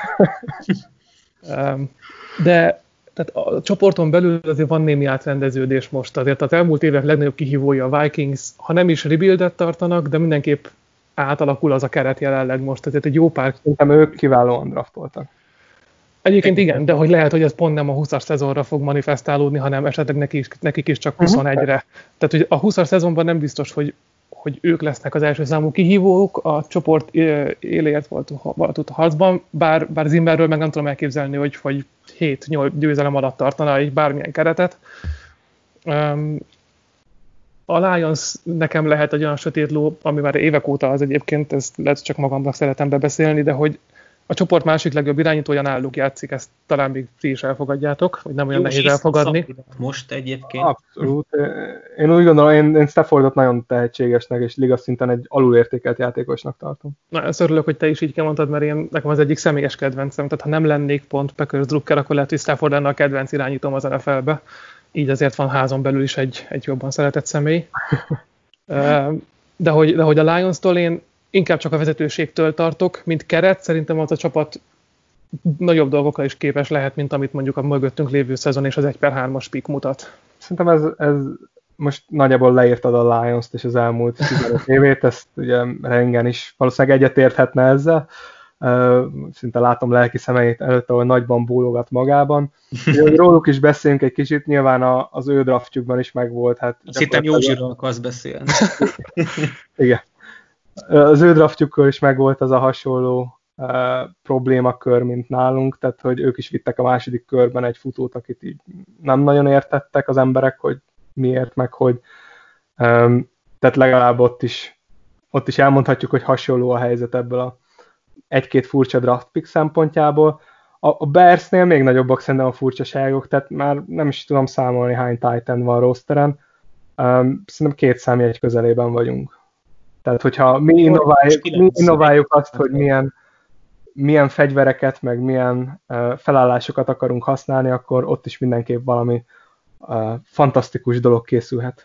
De tehát a csoporton belül azért van némi átrendeződés most. Azért az elmúlt évek legnagyobb kihívója a Vikings, ha nem is rebuildet tartanak, de mindenképp átalakul az a keret jelenleg most. Tehát egy jó pár... Szerintem ők kiválóan draftoltak. Egyébként igen, de hogy lehet, hogy ez pont nem a húszas szezonra fog manifestálódni, hanem esetleg nekik is, nekik is csak huszonegyre. Tehát, hogy a húszas szezonban nem biztos, hogy, hogy ők lesznek az első számú kihívók, a csoport éléért volt, volt a harcban, bár, bár Zimmerről meg nem tudom elképzelni, hogy, hogy hét-nyolc győzelem alatt tartana egy bármilyen keretet. Um, a Lions nekem lehet egy olyan sötét ló, ami már évek óta az egyébként, ezt lehet csak magamnak szeretem bebeszélni, de hogy a csoport másik legjobb irányítója náluk játszik, ezt talán még ti is elfogadjátok, hogy nem olyan nehéz elfogadni. Most egyébként. Abszolút. Én úgy gondolom, én, én Staffordot nagyon tehetségesnek és liga szinten egy alulértékelt játékosnak tartom. Na, ezt örülök, hogy te is így kimondtad, mert én, nekem az egyik személyes kedvencem. Tehát ha nem lennék pont Packers Drucker, akkor lehet, hogy Stafford lenne a kedvenc irányítóm az en ef el-be. Így azért van házon belül is egy, egy jobban szeretett személy. De hogy, de hogy a Lions-tól én inkább csak a vezetőségtől tartok, mint keret. Szerintem az a csapat nagyobb dolgokra is képes lehet, mint amit mondjuk a mögöttünk lévő szezon és az egy per hármas pick mutat. Szerintem ez, ez most nagyjából leírtad a Lions-t és az elmúlt tizenöt évét, ezt ugye Rengen is valószínűleg egyetérthetne ezzel. Uh, szinte látom lelki szemeit előtt, ahol nagyban bólogat magában. Ugye, róluk is beszélünk egy kicsit, nyilván a, az ő draftjukban is megvolt. Hát azt hittem Józsiról akarsz beszélni. Igen. Az ő draftjukkal is megvolt az a hasonló uh, problémakör, mint nálunk, tehát hogy ők is vittek a második körben egy futót, akit így nem nagyon értettek az emberek, hogy miért, meg hogy. Um, tehát legalább ott is, ott is elmondhatjuk, hogy hasonló a helyzet ebből a egy-két furcsa draft pick szempontjából. A, a Bearsnél még nagyobbak szerintem a furcsaságok, tehát már nem is tudom számolni, hány Titan van rosteren. Um, szerintem két számjegy közelében vagyunk. Tehát, hogyha mi innováljuk, mi innováljuk azt, hogy milyen, milyen fegyvereket, meg milyen uh, felállásokat akarunk használni, akkor ott is mindenképp valami uh, fantasztikus dolog készülhet.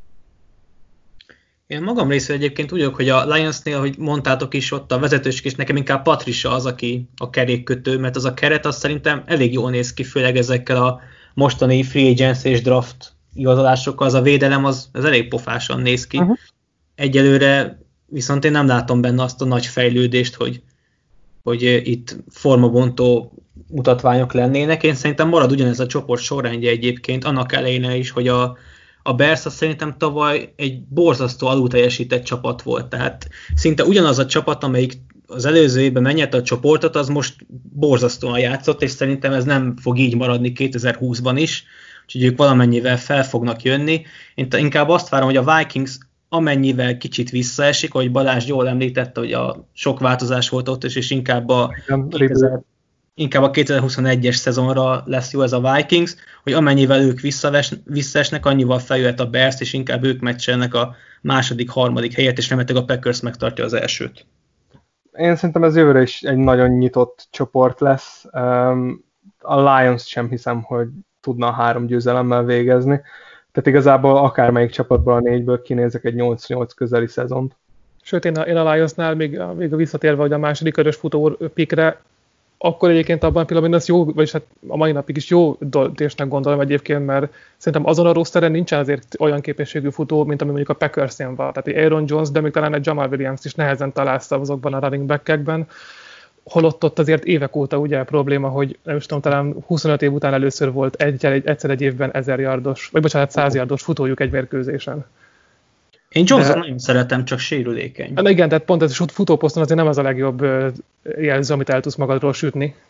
Én magam részéről egyébként úgy vagyok, hogy a Lionsnél, hogy mondtátok is, ott a vezetőség, és nekem inkább Patricia az, aki a kerékkötő, mert az a keret, az szerintem elég jól néz ki, főleg ezekkel a mostani free agency és draft igazolásokkal, az a védelem, az, az elég pofásan néz ki. Uh-huh. Egyelőre viszont én nem látom benne azt a nagy fejlődést, hogy, hogy itt formabontó mutatványok lennének. Én szerintem marad ugyanez a csoport sorrendje egyébként, annak elején is, hogy a, a Bears az szerintem tavaly egy borzasztó alulteljesített csapat volt. Tehát szinte ugyanaz a csapat, amelyik az előző évben megnyerte a csoportot, az most borzasztóan játszott, és szerintem ez nem fog így maradni kétezer-húszban is, úgyhogy ők valamennyivel fel fognak jönni. Én inkább azt várom, hogy a Vikings amennyivel kicsit visszaesik, ahogy Balázs jól említette, hogy a sok változás volt ott, és inkább a, kétezer, inkább a kétezer-huszonegyes szezonra lesz jó ez a Vikings, hogy amennyivel ők visszaesnek, annyival feljöhet a Bears, és inkább ők meccselnek a második, harmadik helyet, és remélhetőleg a Packers megtartja az elsőt. Én szerintem ez jövőre is egy nagyon nyitott csoport lesz. A Lions sem hiszem, hogy tudna három győzelemmel végezni. Tehát igazából akármelyik csapatból a négyből kinézek egy nyolc-nyolc közeli szezont. Sőt, én a, én a Lionsnál még, még visszatérve, hogy a második körös futó pikre, akkor egyébként abban a pillanatban az jó, vagyis hát a mai napig is jó döntésnek gondolom egyébként, mert szerintem azon a rosteren nincsen azért olyan képességű futó, mint ami mondjuk a Packers-én van. Tehát egy Aaron Jones, de még talán egy Jamal Williams is nehezen találsz azokban a running back-ekben. Holott ott azért évek óta ugye a probléma, hogy nem is tudom, talán huszonöt év után először volt egy, egy, egyszer egy évben ezer yardos, vagy bocsánat, száz yardos futójuk egy mérkőzésen. Én Johnson nagyon szeretem, csak sérülékeny. Na igen, tehát pont ez a futóposzton azért nem az a legjobb jelző, amit el tudsz magadról sütni.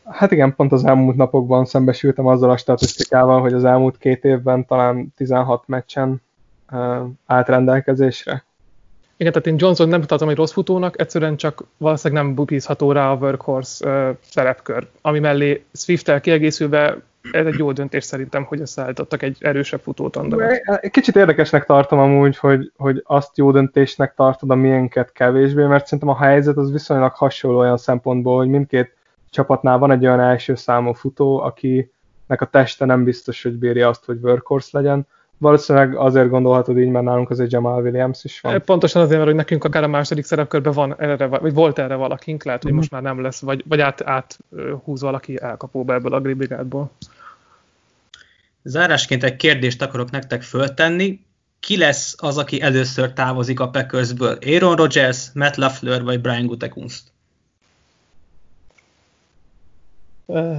Hát igen, pont az elmúlt napokban szembesültem azzal a statisztikával, hogy az elmúlt két évben talán tizenhat meccsen uh, állt rendelkezésre. Igen, tehát én Johnson nem tartom egy rossz futónak, egyszerűen csak valószínűleg nem bízható rá a workhorse uh, szerepkör, ami mellé Swift-tel kiegészülve ez egy jó döntés szerintem, hogy összeállítottak egy erősebb futótandemot. Kicsit érdekesnek tartom amúgy, hogy, hogy azt jó döntésnek tartod, a miénket kevésbé, mert szerintem a helyzet az viszonylag hasonló olyan szempontból, hogy mindkét csapatnál van egy olyan első számú futó, akinek a teste nem biztos, hogy bírja azt, hogy workhorse legyen. Valószínűleg azért gondolhatod így, mert nálunk azért Jamal Williams is van. Pontosan azért, mert hogy nekünk akár a második szerepkörben van erre, vagy volt erre valakink, lehet, hogy mm. most már nem lesz, vagy, vagy át, át húz valaki elkapóba ebből a brigádból. Zárásként egy kérdést akarok nektek föltenni. Ki lesz az, aki először távozik a Packersből? Aaron Rodgers, Matt LaFleur vagy Brian Gutekunst? Uh,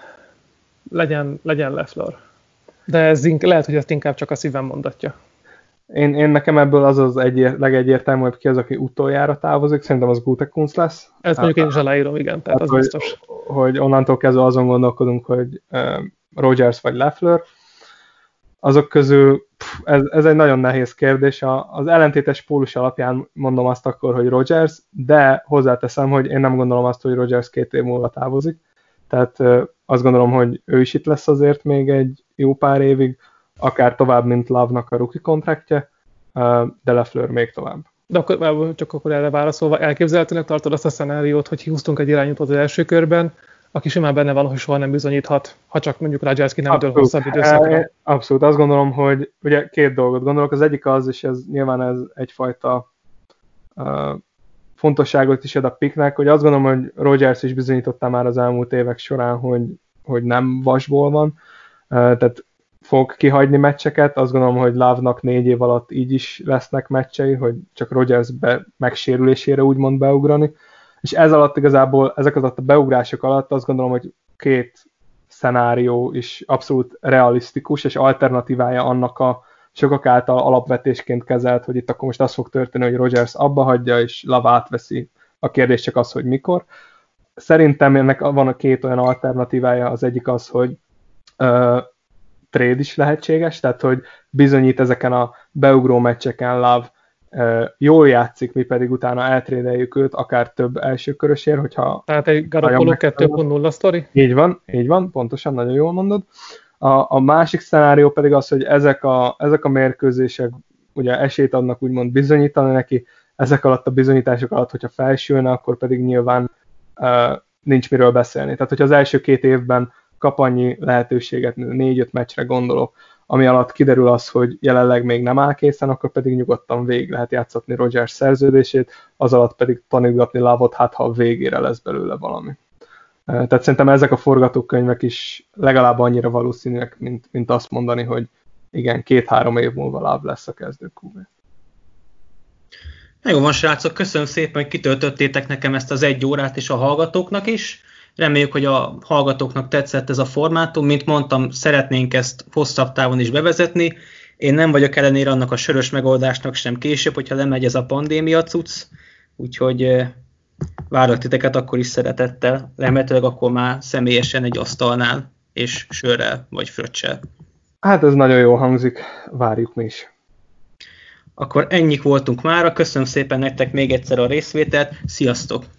legyen, legyen LaFleur. De ez ink- lehet, hogy ezt inkább csak a szívem mondatja. Én, én nekem ebből az az egyér, legegyértelműbb ki az, aki utoljára távozik, szerintem az Gutekunst lesz. Ezt mondjuk hát, én is aláírom, igen, tehát hát, az hogy, biztos. Hogy onnantól kezdve azon gondolkodunk, hogy uh, Rodgers vagy LaFleur. Azok közül pff, ez, ez egy nagyon nehéz kérdés. A, az ellentétes pólus alapján mondom azt akkor, hogy Rodgers, de hozzáteszem, hogy én nem gondolom azt, hogy Rodgers két év múlva távozik. Tehát uh, azt gondolom, hogy ő is itt lesz azért még egy jó pár évig, akár tovább, mint Love-nak a rookie kontraktje, uh, de LaFleur még tovább. De akkor, csak akkor erre válaszolva, elképzelhetőnek tartod azt a szenáriót, hogy húztunk egy irányítót az első körben, aki simán benne van, hogy soha nem bizonyíthat, ha csak mondjuk Rodgers ki nem dől hosszabb időszakra. Abszolút, azt gondolom, hogy ugye két dolgot gondolok. Az egyik az, és ez nyilván ez egyfajta uh, fontosságot is ad a picknek, hogy azt gondolom, hogy Rodgers is bizonyította már az elmúlt évek során, hogy, hogy nem vasból van, uh, tehát fog kihagyni meccseket. Azt gondolom, hogy Love-nak négy év alatt így is lesznek meccsei, hogy csak Rodgers be, megsérülésére úgymond beugrani. És ez alatt igazából, ezek alatt a beugrások alatt azt gondolom, hogy két szenárió is abszolút realisztikus, és alternatívája annak a sokak által alapvetésként kezelt, hogy itt akkor most az fog történni, hogy Rodgers abba hagyja, és Love átveszi. A kérdés csak az, hogy mikor. Szerintem ennek van a két olyan alternatívája, az egyik az, hogy uh, trade is lehetséges, tehát hogy bizonyít ezeken a beugró meccseken Love uh, jól játszik, mi pedig utána eltrédeljük őt, akár több elsőkörösért, hogyha... Tehát egy Garoppolo kettő pont nulla sztori? Így van, így van, pontosan, nagyon jól mondod. A, a másik szenárió pedig az, hogy ezek a, ezek a mérkőzések ugye esélyt adnak úgymond bizonyítani neki, ezek alatt a bizonyítások alatt, hogyha felsülne, akkor pedig nyilván uh, nincs miről beszélni. Tehát, hogyha az első két évben kap annyi lehetőséget, négy-öt meccsre gondolok, ami alatt kiderül az, hogy jelenleg még nem áll készen, akkor pedig nyugodtan végig lehet játszatni Rodgers szerződését, az alatt pedig tanítgatni Love-ot, hát ha a végére lesz belőle valami. Tehát szerintem ezek a forgatókönyvek is legalább annyira valószínűek, mint, mint azt mondani, hogy igen, két-három év múlva Love lesz a kezdő kú bé. Jó van, srácok, köszönöm szépen, hogy kitöltöttétek nekem ezt az egy órát, és a hallgatóknak is. Reméljük, hogy a hallgatóknak tetszett ez a formátum. Mint mondtam, szeretnénk ezt hosszabb távon is bevezetni. Én nem vagyok ellenére annak a sörös megoldásnak sem később, hogyha lemegy ez a pandémia cucc. Úgyhogy várok titeket akkor is szeretettel. Remélhetőleg akkor már személyesen egy asztalnál, és sörrel vagy fröccsel. Hát ez nagyon jól hangzik, várjuk mi is. Akkor ennyik voltunk mára. Köszönöm szépen nektek még egyszer a részvételt. Sziasztok!